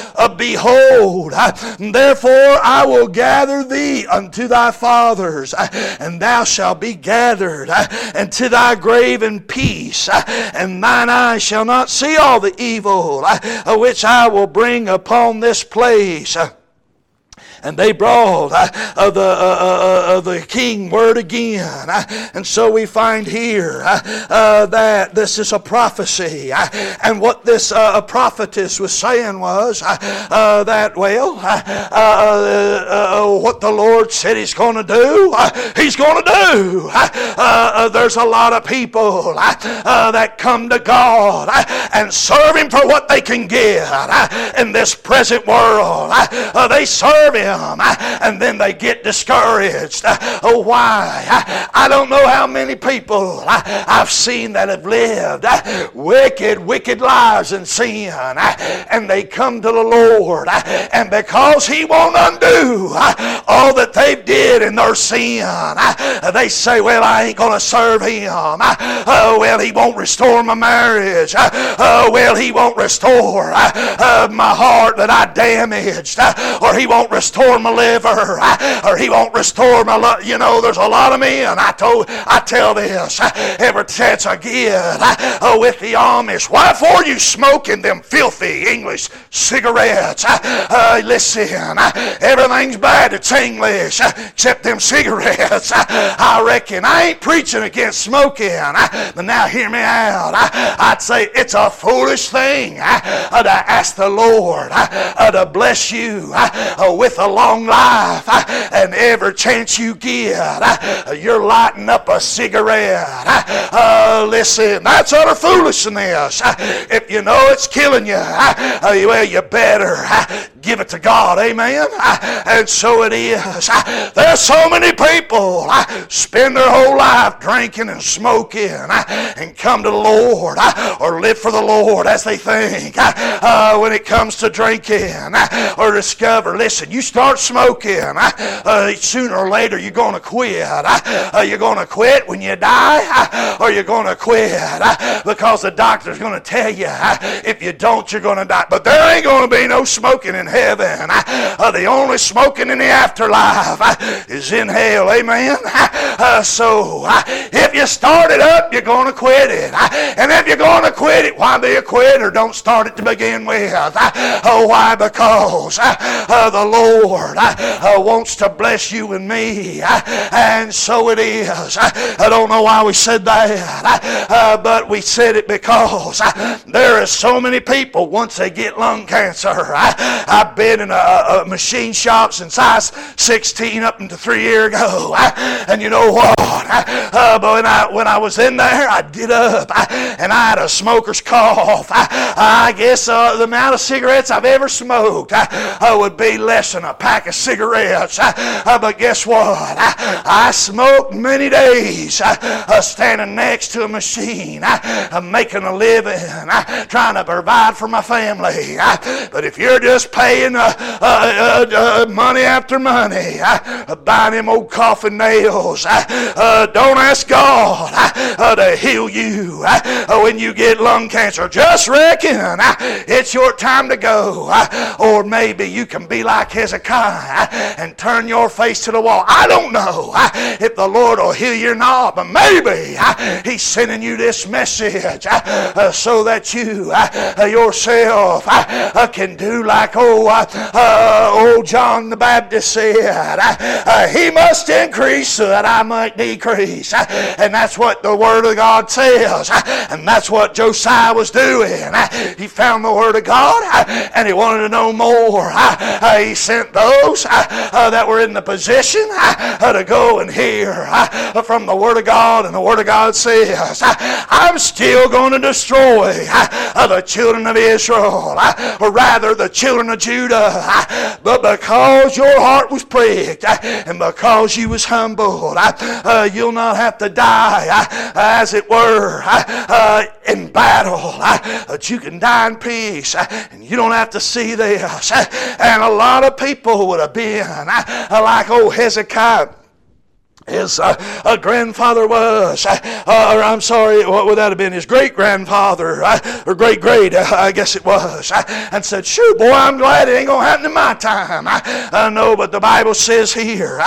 Behold, therefore I will gather thee unto thy fathers, and thou shalt be gathered into thy grave in peace, and thine eyes shall not see all the evil which I will bring upon this place. And they brought the king word again. And so we find here that this is a prophecy. And what this prophetess was saying was that, well, what the Lord said he's going to do, he's going to do. There's a lot of people that come to God and serve him for what they can get in this present world. They serve him, and then they get discouraged. Oh, why? I don't know how many people I've seen that have lived wicked lives in sin, and they come to the Lord, and because he won't undo all that they've did in their sin, they say, well, I ain't going to serve him. Well, he won't restore my marriage. Well, he won't restore my heart that I damaged, or he won't restore restore my liver, or he won't restore my love. You know, there's a lot of men, I tell this every chance I get with the Amish. Why for you smoking them filthy English cigarettes? Listen, everything's bad that's English except them cigarettes. I reckon I ain't preaching against smoking, but now hear me out. I'd say it's a foolish thing to ask the Lord to bless you with a long life, and every chance you get, you're lighting up a cigarette. Listen, that's utter foolishness. If you know it's killing you, well, you better give it to God. Amen. And so it is. There's so many people spend their whole life drinking and smoking and come to the Lord or live for the Lord as they think. When it comes to drinking or discover, listen, you start smoking, sooner or later you're going to quit. You're going to quit when you die, or you're going to quit because the doctor's going to tell you if you don't, you're going to die. But there ain't going to be no smoking in heaven. The only smoking in the afterlife is in hell. Amen. So if you start it up, you're going to quit it. And if you're going to quit it, why be a quitter? Don't start it to begin with. Why? Because the Lord wants to bless you and me. And so it is. I don't know why we said that, but we said it because there are so many people, once they get lung cancer. I've been in a machine shop since I was 16 up until 3 years ago. And you know what? But when I was in there, I get up and I had a smoker's cough. I guess the amount of cigarettes I've ever smoked would be less than a pack of cigarettes. But guess what? I smoked many days standing next to a machine, making a living, trying to provide for my family. But if you're just paying money after money, buying them old coffin nails, don't ask God to heal you when you get lung cancer. Just reckon it's your time to go. Or maybe you can be like Hezekiah and turn your face to the wall. I don't know if the Lord will heal you or not, but maybe He's sending you this message so that you yourself can do like old John the Baptist said, He must increase so that I might decrease. And that's what the Word of God says. And that's what Josiah was doing. He found the Word of God and he wanted to know more. He sent those that were in the position to go and hear from the Word of God. And the Word of God says, I'm still going to destroy the children of Israel, or rather the children of Judah. But because your heart was pricked and because you was humbled, you'll not have to die, as it were, in battle. But you can die in peace, and you don't have to see this. And a lot of people would have been like old Hezekiah. His grandfather was, or I'm sorry, what would that have been? His great-grandfather, or great-great, I guess it was, and said, shoot, boy, I'm glad it ain't going to happen in my time. No, but the Bible says here,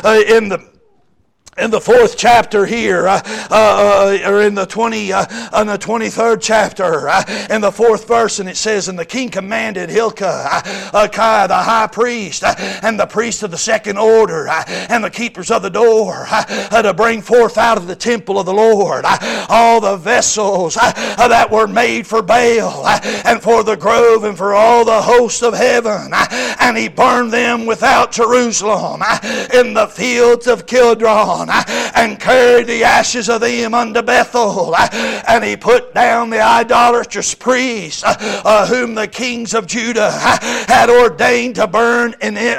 in the 4th chapter here, or in the 23rd chapter, in the 4th verse, and it says, and the king commanded Hilkiah, the high priest, and the priest of the second order, and the keepers of the door, to bring forth out of the temple of the Lord all the vessels that were made for Baal, and for the grove, and for all the hosts of heaven. And he burned them without Jerusalem, in the fields of Kidron, and carried the ashes of them unto Bethel. And he put down the idolatrous priests, whom the kings of Judah had ordained to burn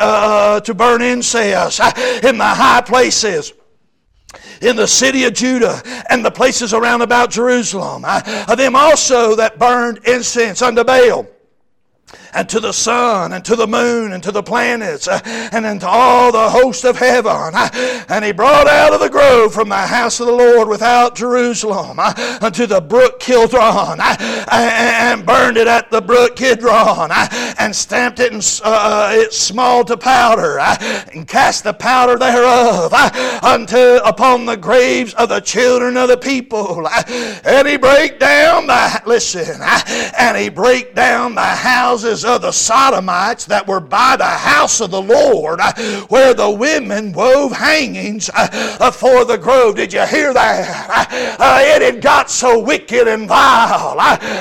incense in the high places in the city of Judah and the places around about Jerusalem. Them also that burned incense unto Baal. and to the sun, and to the moon, and to the planets, and into all the host of heaven. And he brought out of the grove from the house of the Lord without Jerusalem unto the brook Kidron, and burned it at the brook Kidron, and stamped it its small to powder, and cast the powder thereof upon the graves of the children of the people. And he brake down the houses of the Sodomites that were by the house of the Lord, where the women wove hangings for the grove. Did you hear that? It had got so wicked and vile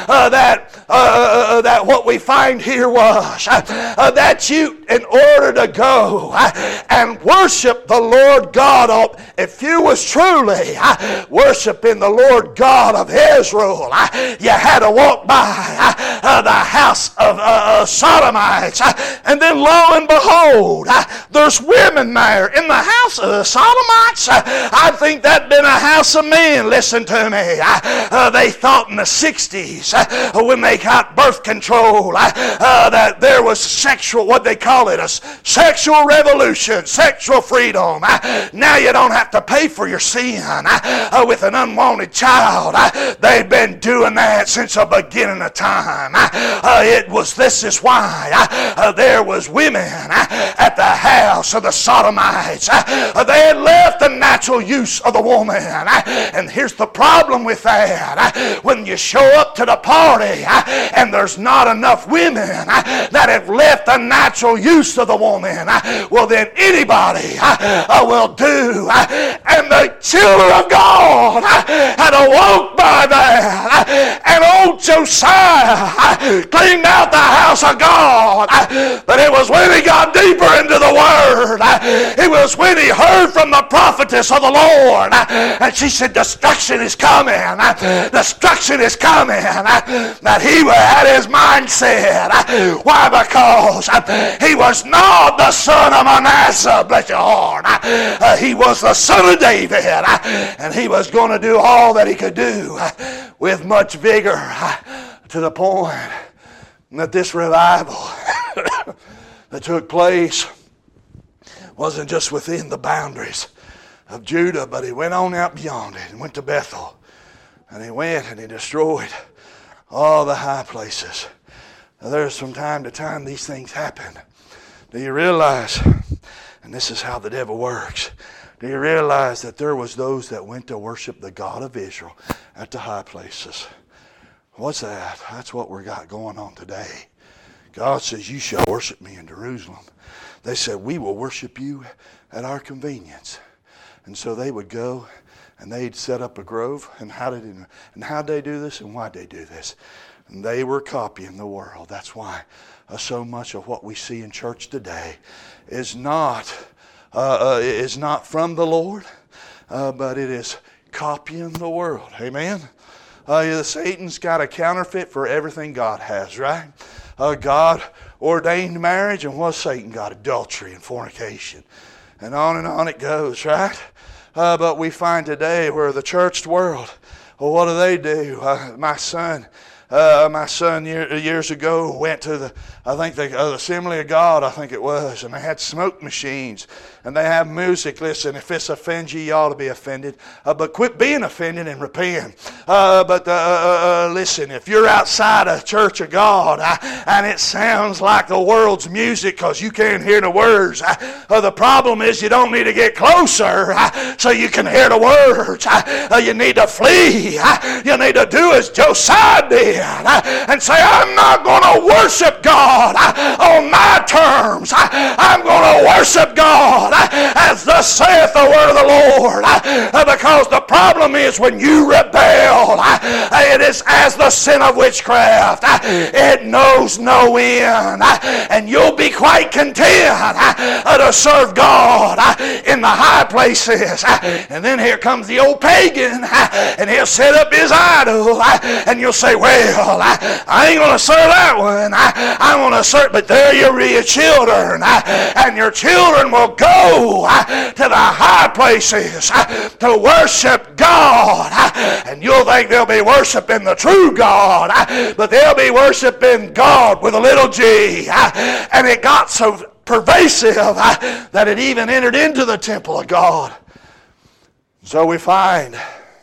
that what we find here was that you, in order to go and worship the Lord God, if you was truly worshiping the Lord God of Israel, you had to walk by the house of Sodomites. And then lo and behold, there's women there in the house of the Sodomites. I think that'd been a house of men. Listen to me. They thought in the 60s when they got birth control that there was sexual, what they call it, a sexual revolution, sexual freedom. Now you don't have to pay for your sin with an unwanted child. They've been doing that since the beginning of time. This is why there was women at the house of the Sodomites. They had left the natural use of the woman. And here's the problem with that. When you show up to the party and there's not enough women that have left the natural use of the woman, well then anybody will do. And the children of God had to walk by that. And old Josiah cleaned out the house of God. But it was when he got deeper into the Word, it was when he heard from the prophetess of the Lord, and she said, destruction is coming. Destruction is coming. That he had his mind set. Why? Because he was not the son of Manasseh, bless your heart. He was the son of David, and he was going to do all that he could do with much vigor, to the point that this revival that took place wasn't just within the boundaries of Judah, but he went on out beyond it and went to Bethel. And he went and he destroyed all the high places. Now, there's from time to time these things happen. Do you realize, and this is how the devil works, do you realize that there was those that went to worship the God of Israel at the high places? What's that? That's what we got going on today. God says, you shall worship me in Jerusalem. They said, we will worship you at our convenience. And so they would go and they'd set up a grove. And how'd they do this and why'd they do this? And they were copying the world. That's why so much of what we see in church today is not from the Lord, but it is copying the world. Amen? Satan's got a counterfeit for everything God has, right? God ordained marriage, and what's Satan got? Adultery and fornication. And on it goes, right? But we find today where the churched world, well, what do? My son years ago went to the Assembly of God, I think it was, and they had smoke machines, and they have music. Listen, if this offends you, you ought to be offended. But quit being offended and repent. Listen, if you're outside a church of God and it sounds like the world's music because you can't hear the words, the problem is you don't need to get closer so you can hear the words. You need to flee. You need to do as Josiah did and say, I'm not going to worship God on my terms. I'm going to worship God as thus saith the word of the Lord. Because the problem is when you rebel, it is as the sin of witchcraft. It knows no end. And you'll be quite content to serve God in the high places. And then here comes the old pagan, and he'll set up his idol, and you'll say, well, I ain't going to serve that one. I'm going to serve. But there you your children, and your children will go to the high places to worship God. And you'll think they'll be worshiping the true God, but they'll be worshiping God with a little g. And it got so pervasive that it even entered into the temple of God. So we find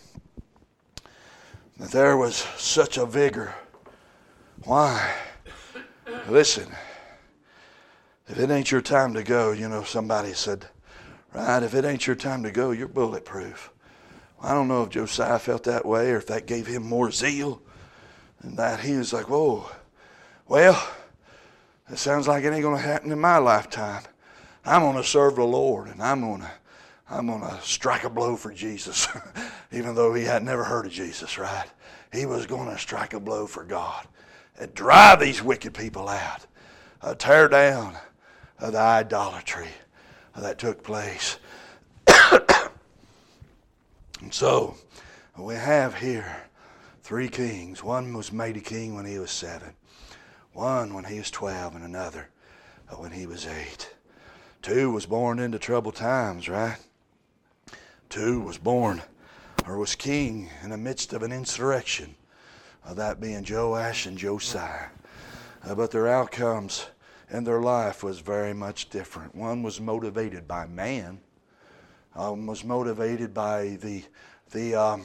that there was such a vigor. Why? Listen, if it ain't your time to go, somebody said, right, if it ain't your time to go, you're bulletproof. I don't know if Josiah felt that way or if that gave him more zeal. And that he was like, whoa, well, it sounds like it ain't going to happen in my lifetime. I'm going to serve the Lord, and I'm going to strike a blow for Jesus. Even though he had never heard of Jesus, right? He was going to strike a blow for God and drive these wicked people out. Tear down the idolatry that took place. And so we have here 3 kings. One was made a king when he was 7. One when he was 12, and another when he was 8. 2 was born into troubled times, right? 2 was born or was king in the midst of an insurrection, that being Joash and Josiah. But their outcomes in their life was very much different. One was motivated by man. Was motivated by the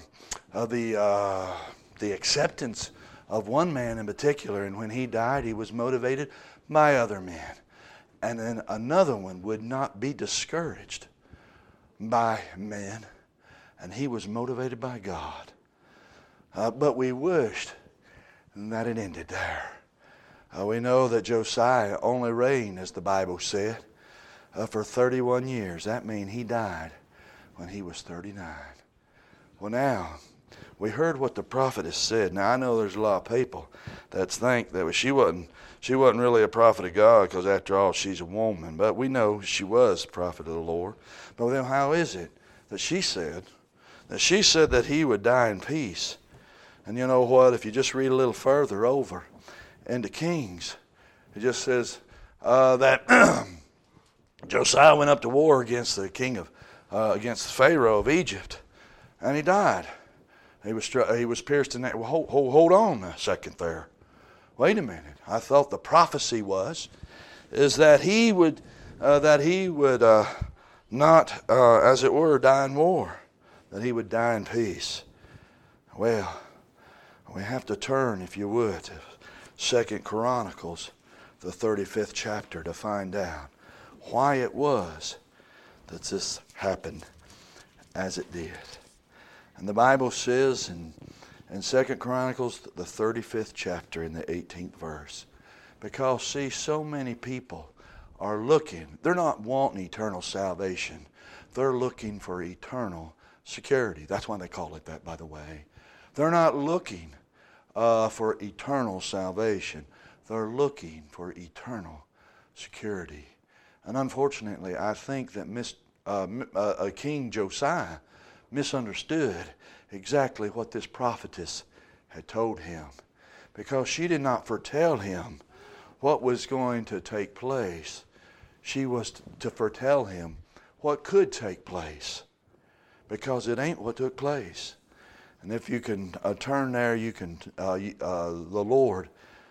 acceptance of one man in particular, and when he died, he was motivated by other men. And then another one would not be discouraged by men, and he was motivated by God. But we wished that it ended there. We know that Josiah only reigned, as the Bible said, for 31 years. That means he died when he was 39. Well, now, we heard what the prophetess said. Now, I know there's a lot of people that think that she wasn't really a prophet of God, because after all, she's a woman. But we know she was a prophet of the Lord. But then how is it that she said that he would die in peace? And you know what? If you just read a little further over into Kings, it just says that Josiah went up to war against the against Pharaoh of Egypt, and he died. He was pierced in that. Well, hold on a second there. Wait a minute. I thought the prophecy is that he would not, as it were, die in war, that he would die in peace. Well, we have to turn, if you would, to 2 Chronicles, the 35th chapter, to find out why it was that this happened as it did. And the Bible says in 2 Chronicles, the 35th chapter, in the 18th verse, because, see, so many people are looking, they're not wanting eternal salvation. They're looking for eternal security. That's why they call it that, by the way. They're not looking for eternal salvation. They're looking for eternal security. And unfortunately, I think that King Josiah misunderstood exactly what this prophetess had told him, because she did not foretell him what was going to take place. She was to foretell him what could take place, because it ain't what took place. And if you can turn there, you can. The Lord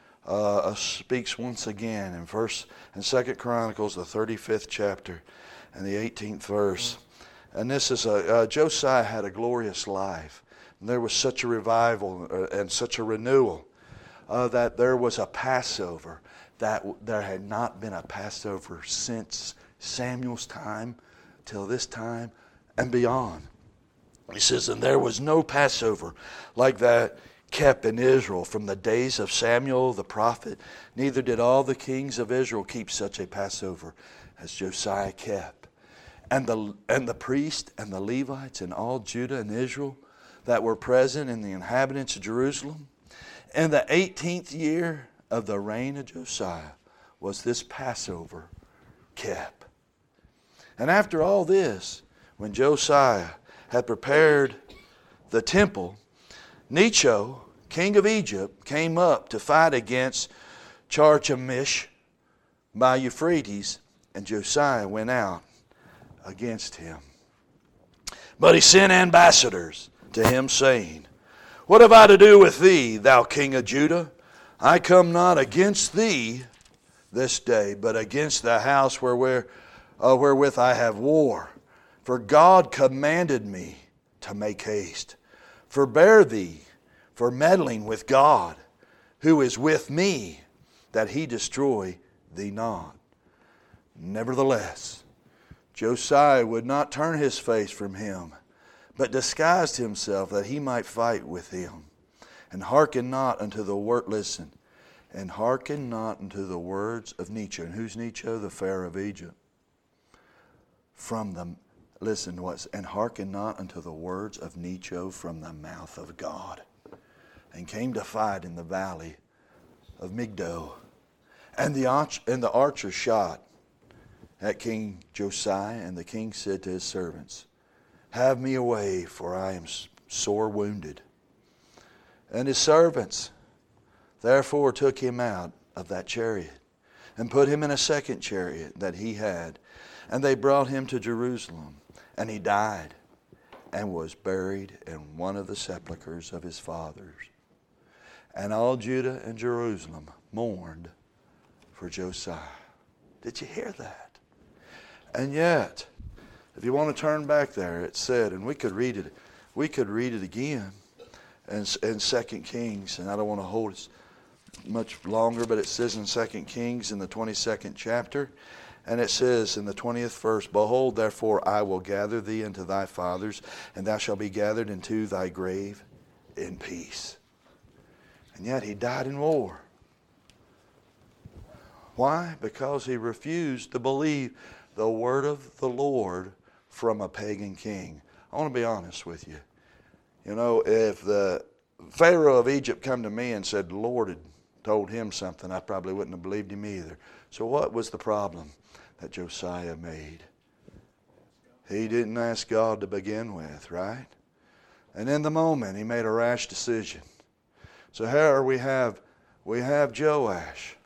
speaks once again in 2 Chronicles, the 35th chapter, and the 18th verse. And this is Josiah had a glorious life. And there was such a revival and such a renewal that there was a Passover that there had not been a Passover since Samuel's time till this time and beyond. He says, and there was no Passover like that kept in Israel from the days of Samuel the prophet. Neither did all the kings of Israel keep such a Passover as Josiah kept. And the priests and the Levites and all Judah and Israel that were present, and the inhabitants of Jerusalem, in the 18th year of the reign of Josiah was this Passover kept. And after all this, when Josiah had prepared the temple, Necho, king of Egypt, came up to fight against Carchemish, by Euphrates, and Josiah went out against him. But he sent ambassadors to him, saying, What have I to do with thee, thou king of Judah? I come not against thee this day, but against the house wherewith I have war. For God commanded me to make haste. Forbear thee for meddling with God, who is with me, that he destroy thee not. Nevertheless, Josiah would not turn his face from him, but disguised himself that he might fight with him. And hearken not unto the word, listen, and hearken not unto the words of Necho. And who's Necho? The Pharaoh of Egypt. Listen to what's, and hearken not unto the words of Necho from the mouth of God. And came to fight in the valley of Migdol. And the archer shot at King Josiah, and the king said to his servants, Have me away, for I am sore wounded. And his servants therefore took him out of that chariot, and put him in a second chariot that he had, and they brought him to Jerusalem. And he died, and was buried in one of the sepulchres of his fathers. And all Judah and Jerusalem mourned for Josiah. Did you hear that? And yet, if you want to turn back there, it said, and we could read it again in 2 Kings, and I don't want to hold it much longer, but it says in 2 Kings in the 22nd chapter, and it says in the 20th verse, Behold, therefore I will gather thee unto thy fathers, and thou shalt be gathered into thy grave in peace. And yet he died in war. Why? Because he refused to believe the word of the Lord from a pagan king. I want to be honest with you. You know, if the Pharaoh of Egypt come to me and said the Lord had told him something, I probably wouldn't have believed him either. So what was the problem that Josiah made? He didn't ask God to begin with, right? And in the moment, he made a rash decision. So here we have Joash,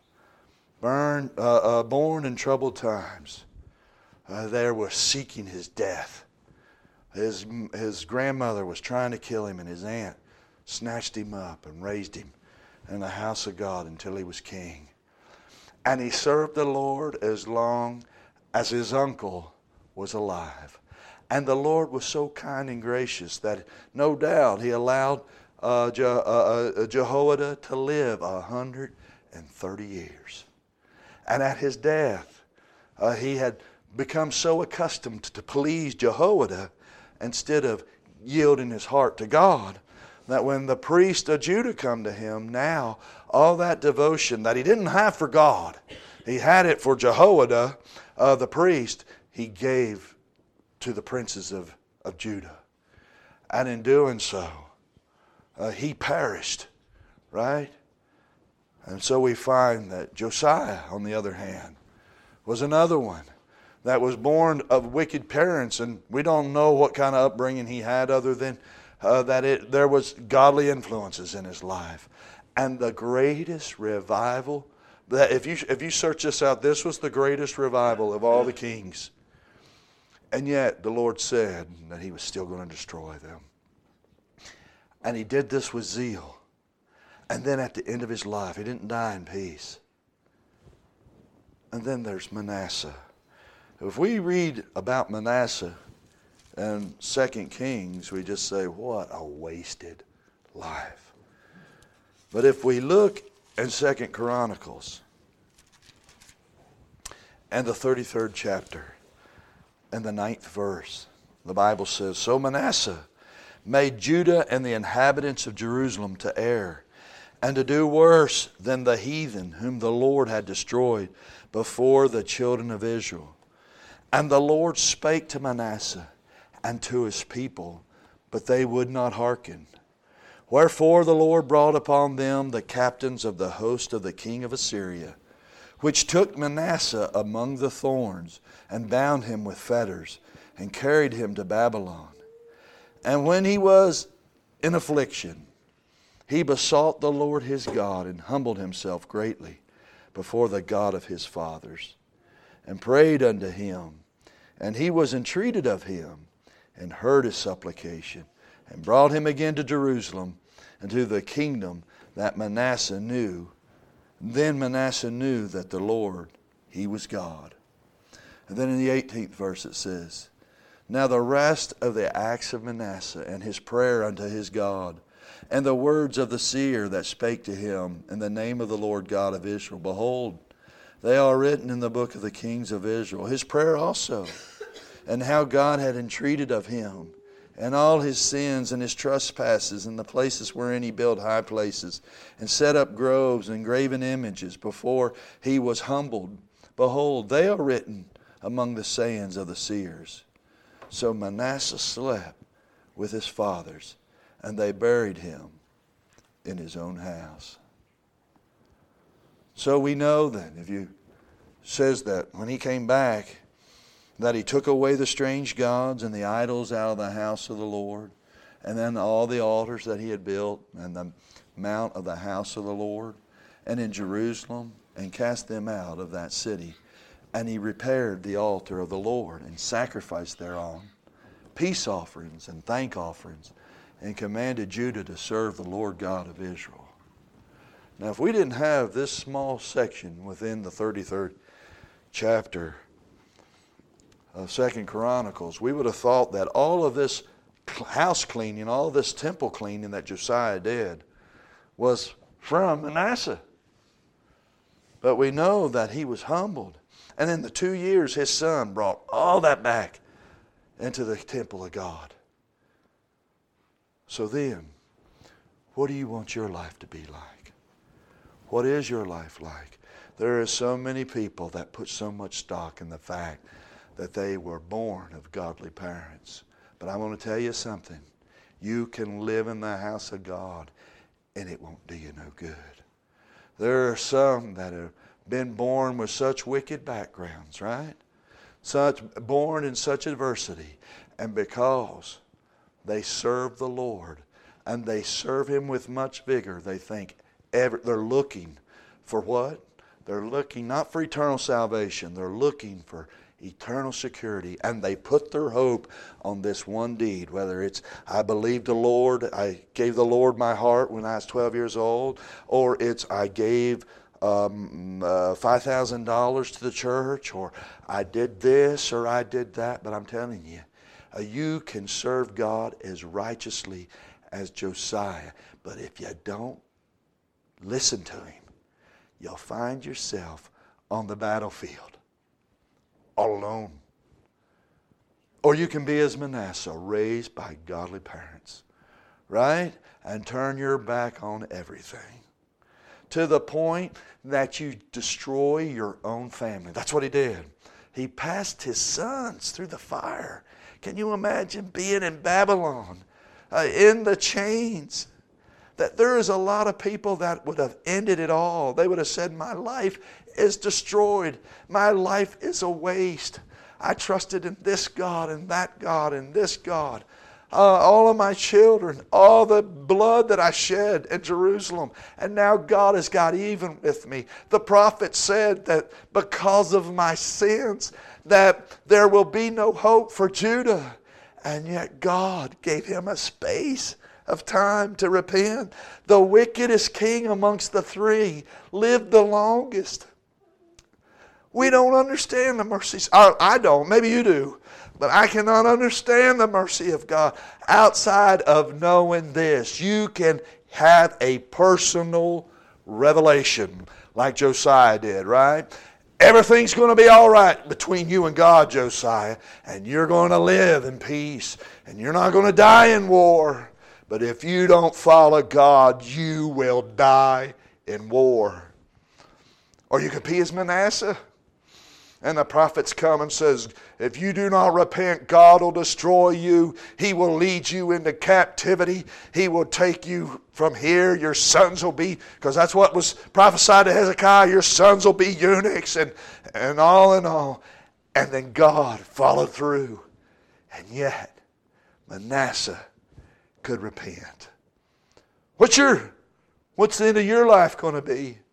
born in troubled times. There was seeking his death. His grandmother was trying to kill him, and his aunt snatched him up and raised him in the house of God until he was king. And he served the Lord as long as his uncle was alive. And the Lord was so kind and gracious that no doubt he allowed Jehoiada to live 130 years. And at his death, he had become so accustomed to please Jehoiada instead of yielding his heart to God, that when the priest of Judah come to him, now all that devotion that he didn't have for God, he had it for Jehoiada, the priest, he gave to the princes of Judah. And in doing so, he perished, right? And so we find that Josiah, on the other hand, was another one that was born of wicked parents, and we don't know what kind of upbringing he had other than there was godly influences in his life. And the greatest revival, that if you search this out, this was the greatest revival of all the kings. And yet the Lord said that he was still going to destroy them. And he did this with zeal. And then at the end of his life, he didn't die in peace. And then there's Manasseh. If we read about Manasseh in 2 Kings, we just say, what a wasted life. But if we look in 2 Chronicles and the 33rd chapter and the 9th verse, the Bible says, So Manasseh made Judah and the inhabitants of Jerusalem to err, and to do worse than the heathen whom the Lord had destroyed before the children of Israel. And the Lord spake to Manasseh and to his people, but they would not hearken. Wherefore the Lord brought upon them the captains of the host of the king of Assyria, which took Manasseh among the thorns, and bound him with fetters, and carried him to Babylon. And when he was in affliction, he besought the Lord his God, and humbled himself greatly before the God of his fathers, and prayed unto him. And he was entreated of him, and heard his supplication, and brought him again to Jerusalem, and to the kingdom that Manasseh knew. Then Manasseh knew that the Lord, he was God. And then in the 18th verse it says, Now the rest of the acts of Manasseh, and his prayer unto his God, and the words of the seer that spake to him in the name of the Lord God of Israel, behold, they are written in the book of the kings of Israel. His prayer also, and how God had entreated of him, and all his sins and his trespasses, and the places wherein he built high places, and set up groves and graven images before he was humbled. Behold, they are written among the sayings of the seers. So Manasseh slept with his fathers, and they buried him in his own house. So we know then, if you says that when he came back, that he took away the strange gods and the idols out of the house of the Lord, and then all the altars that he had built, and the mount of the house of the Lord, and in Jerusalem, and cast them out of that city. And he repaired the altar of the Lord, and sacrificed thereon peace offerings and thank offerings, and commanded Judah to serve the Lord God of Israel. Now, if we didn't have this small section within the 33rd chapter of 2 Chronicles, we would have thought that all of this house cleaning, all of this temple cleaning that Josiah did was from Manasseh. But we know that he was humbled. And in the 2 years, his son brought all that back into the temple of God. So then, what do you want your life to be like? What is your life like? There are so many people that put so much stock in the fact that they were born of godly parents. But I want to tell you something. You can live in the house of God and it won't do you no good. There are some that have been born with such wicked backgrounds, right? Born in such adversity. And because they serve the Lord and they serve Him with much vigor, they think they're looking for what? They're looking not for eternal salvation. They're looking for eternal security. And they put their hope on this one deed, whether it's I believed the Lord, I gave the Lord my heart when I was 12 years old, or it's I gave $5,000 to the church, or I did this or I did that. But I'm telling you, you can serve God as righteously as Josiah. But if you don't listen to Him, you'll find yourself on the battlefield all alone. Or you can be as Manasseh, raised by godly parents, right? And turn your back on everything to the point that you destroy your own family. That's what he did. He passed his sons through the fire. Can you imagine being in Babylon, in the chains? That there is a lot of people that would have ended it all. They would have said, my life is destroyed. My life is a waste. I trusted in this God and that God and this God. All of my children, all the blood that I shed in Jerusalem. And now God has got even with me. The prophet said that because of my sins, that there will be no hope for Judah. And yet God gave him a space of time to repent. The wickedest king amongst the three lived the longest. We don't understand the mercies. I don't. Maybe you do. But I cannot understand the mercy of God outside of knowing this. You can have a personal revelation like Josiah did, right? Everything's going to be all right between you and God, Josiah. And you're going to live in peace. And you're not going to die in war. But if you don't follow God, you will die in war. Or you could be as Manasseh. And the prophets come and says, if you do not repent, God will destroy you. He will lead you into captivity. He will take you from here. Your sons will be, because that's what was prophesied to Hezekiah, your sons will be eunuchs and all in all. And then God followed through. And yet, Manasseh could repent. What's the end of your life going to be?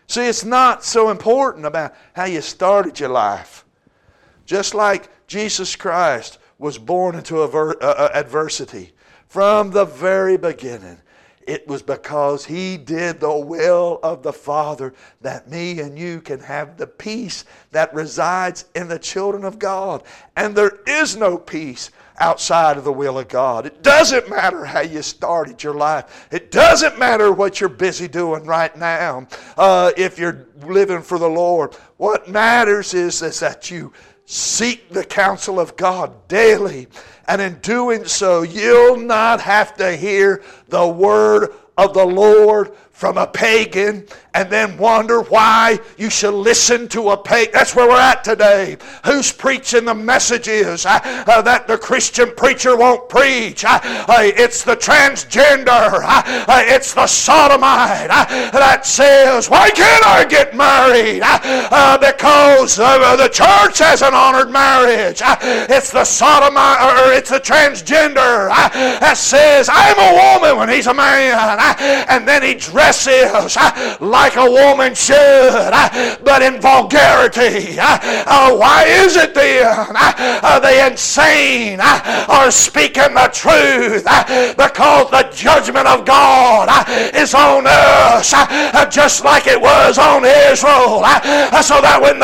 See, it's not so important about how you started your life. Just like Jesus Christ was born into adversity from the very beginning, it was because He did the will of the Father that me and you can have the peace that resides in the children of God. And there is no peace outside of the will of God. It doesn't matter how you started your life. It doesn't matter what you're busy doing right now. If you're living for the Lord, what matters is that you seek the counsel of God daily. And in doing so, you'll not have to hear the word of the Lord from a pagan and then wonder why you should listen to a pagan. That's where we're at today. Who's preaching the messages that the Christian preacher won't preach? It's the transgender. It's the sodomite that says, why can't I get married? Because the church hasn't honored marriage. It's the sodomite, or it's the transgender that says, I'm a woman when he's a man. And then he dresses like a woman should, but in vulgarity. Why is it then the insane are speaking the truth? Because the judgment of God is on us, just like it was on Israel. So that when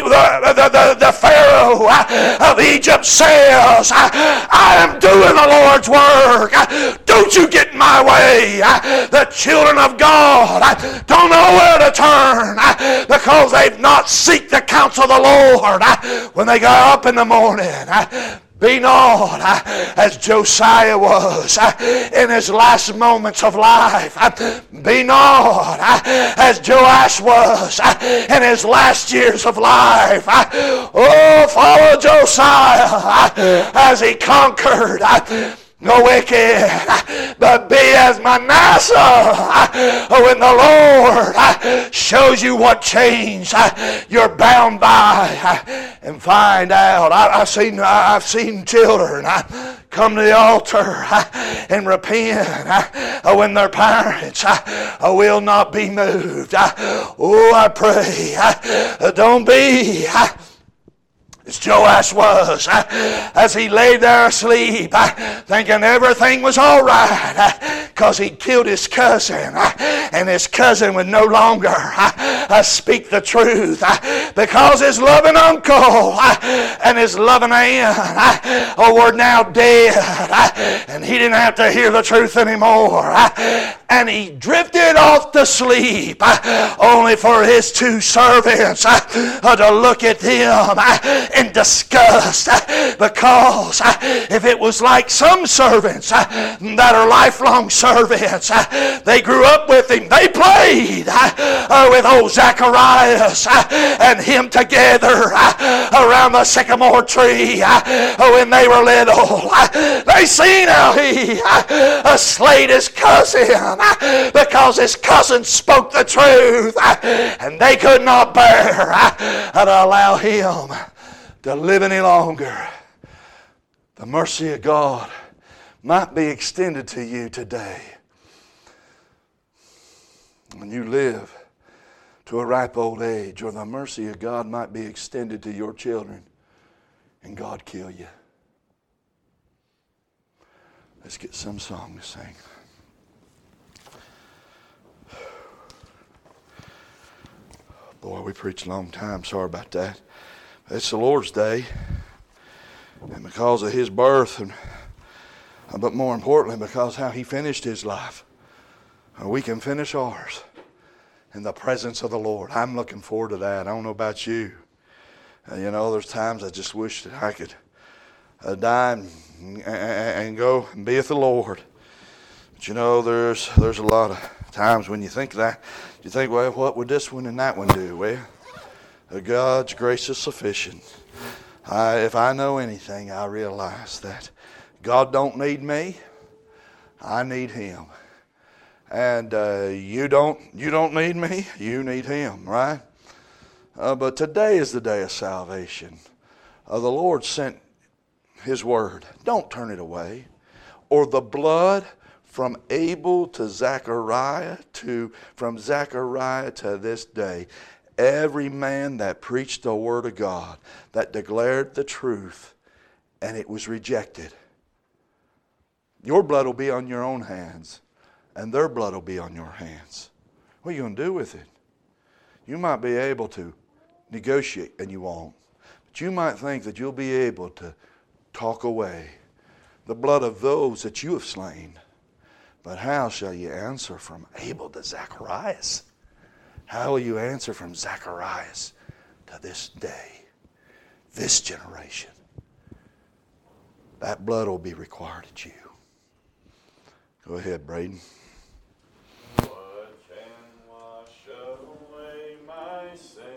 the Pharaoh of Egypt says, I am doing the Lord's work, don't you get in my way. The children of God don't know where to turn because they've not seeked the counsel of the Lord. When they got up in the morning, be not as Josiah was in his last moments of life. Be not as Joash was in his last years of life. Oh, follow Josiah as he conquered the wicked, but be as Manasseh when the Lord shows you what change you're bound by, and find out. I've seen children come to the altar and repent when their parents will not be moved. Oh, I pray, don't be as Joash was, as he lay there asleep, thinking everything was all right, because he killed his cousin, and his cousin would no longer speak the truth, because his loving uncle and his loving aunt were now dead, and he didn't have to hear the truth anymore. And he drifted off to sleep, only for his two servants to look at him in disgust, because if it was like some servants that are lifelong servants, they grew up with him, they played with old Zacharias and him together around the sycamore tree when they were little. They seen how he slayed his cousin because his cousin spoke the truth, and they could not bear to allow him to live any longer. The mercy of God might be extended to you today when you live to a ripe old age, or the mercy of God might be extended to your children and God kill you. Let's get some song to sing. Boy, we preached a long time. Sorry about that. It's the Lord's Day, and because of His birth, but more importantly, because how He finished His life, we can finish ours in the presence of the Lord. I'm looking forward to that. I don't know about you. There's times I just wish that I could die and go and be with the Lord. But there's a lot of times when you think that, you think, well, what would this one and that one do? Well, God's grace is sufficient. If I know anything, I realize that God don't need me. I need Him. And you don't need me. You need Him, right? But today is the day of salvation. The Lord sent His word. Don't turn it away, or the blood from Abel to Zechariah, from Zechariah to this day, every man that preached the Word of God, that declared the truth, and it was rejected. Your blood will be on your own hands, and their blood will be on your hands. What are you going to do with it? You might be able to negotiate, and you won't. But you might think that you'll be able to talk away the blood of those that you have slain. But how shall you answer from Abel to Zacharias? How will you answer from Zacharias to this day, this generation? That blood will be required at you. Go ahead, Braden. What can wash away my sin?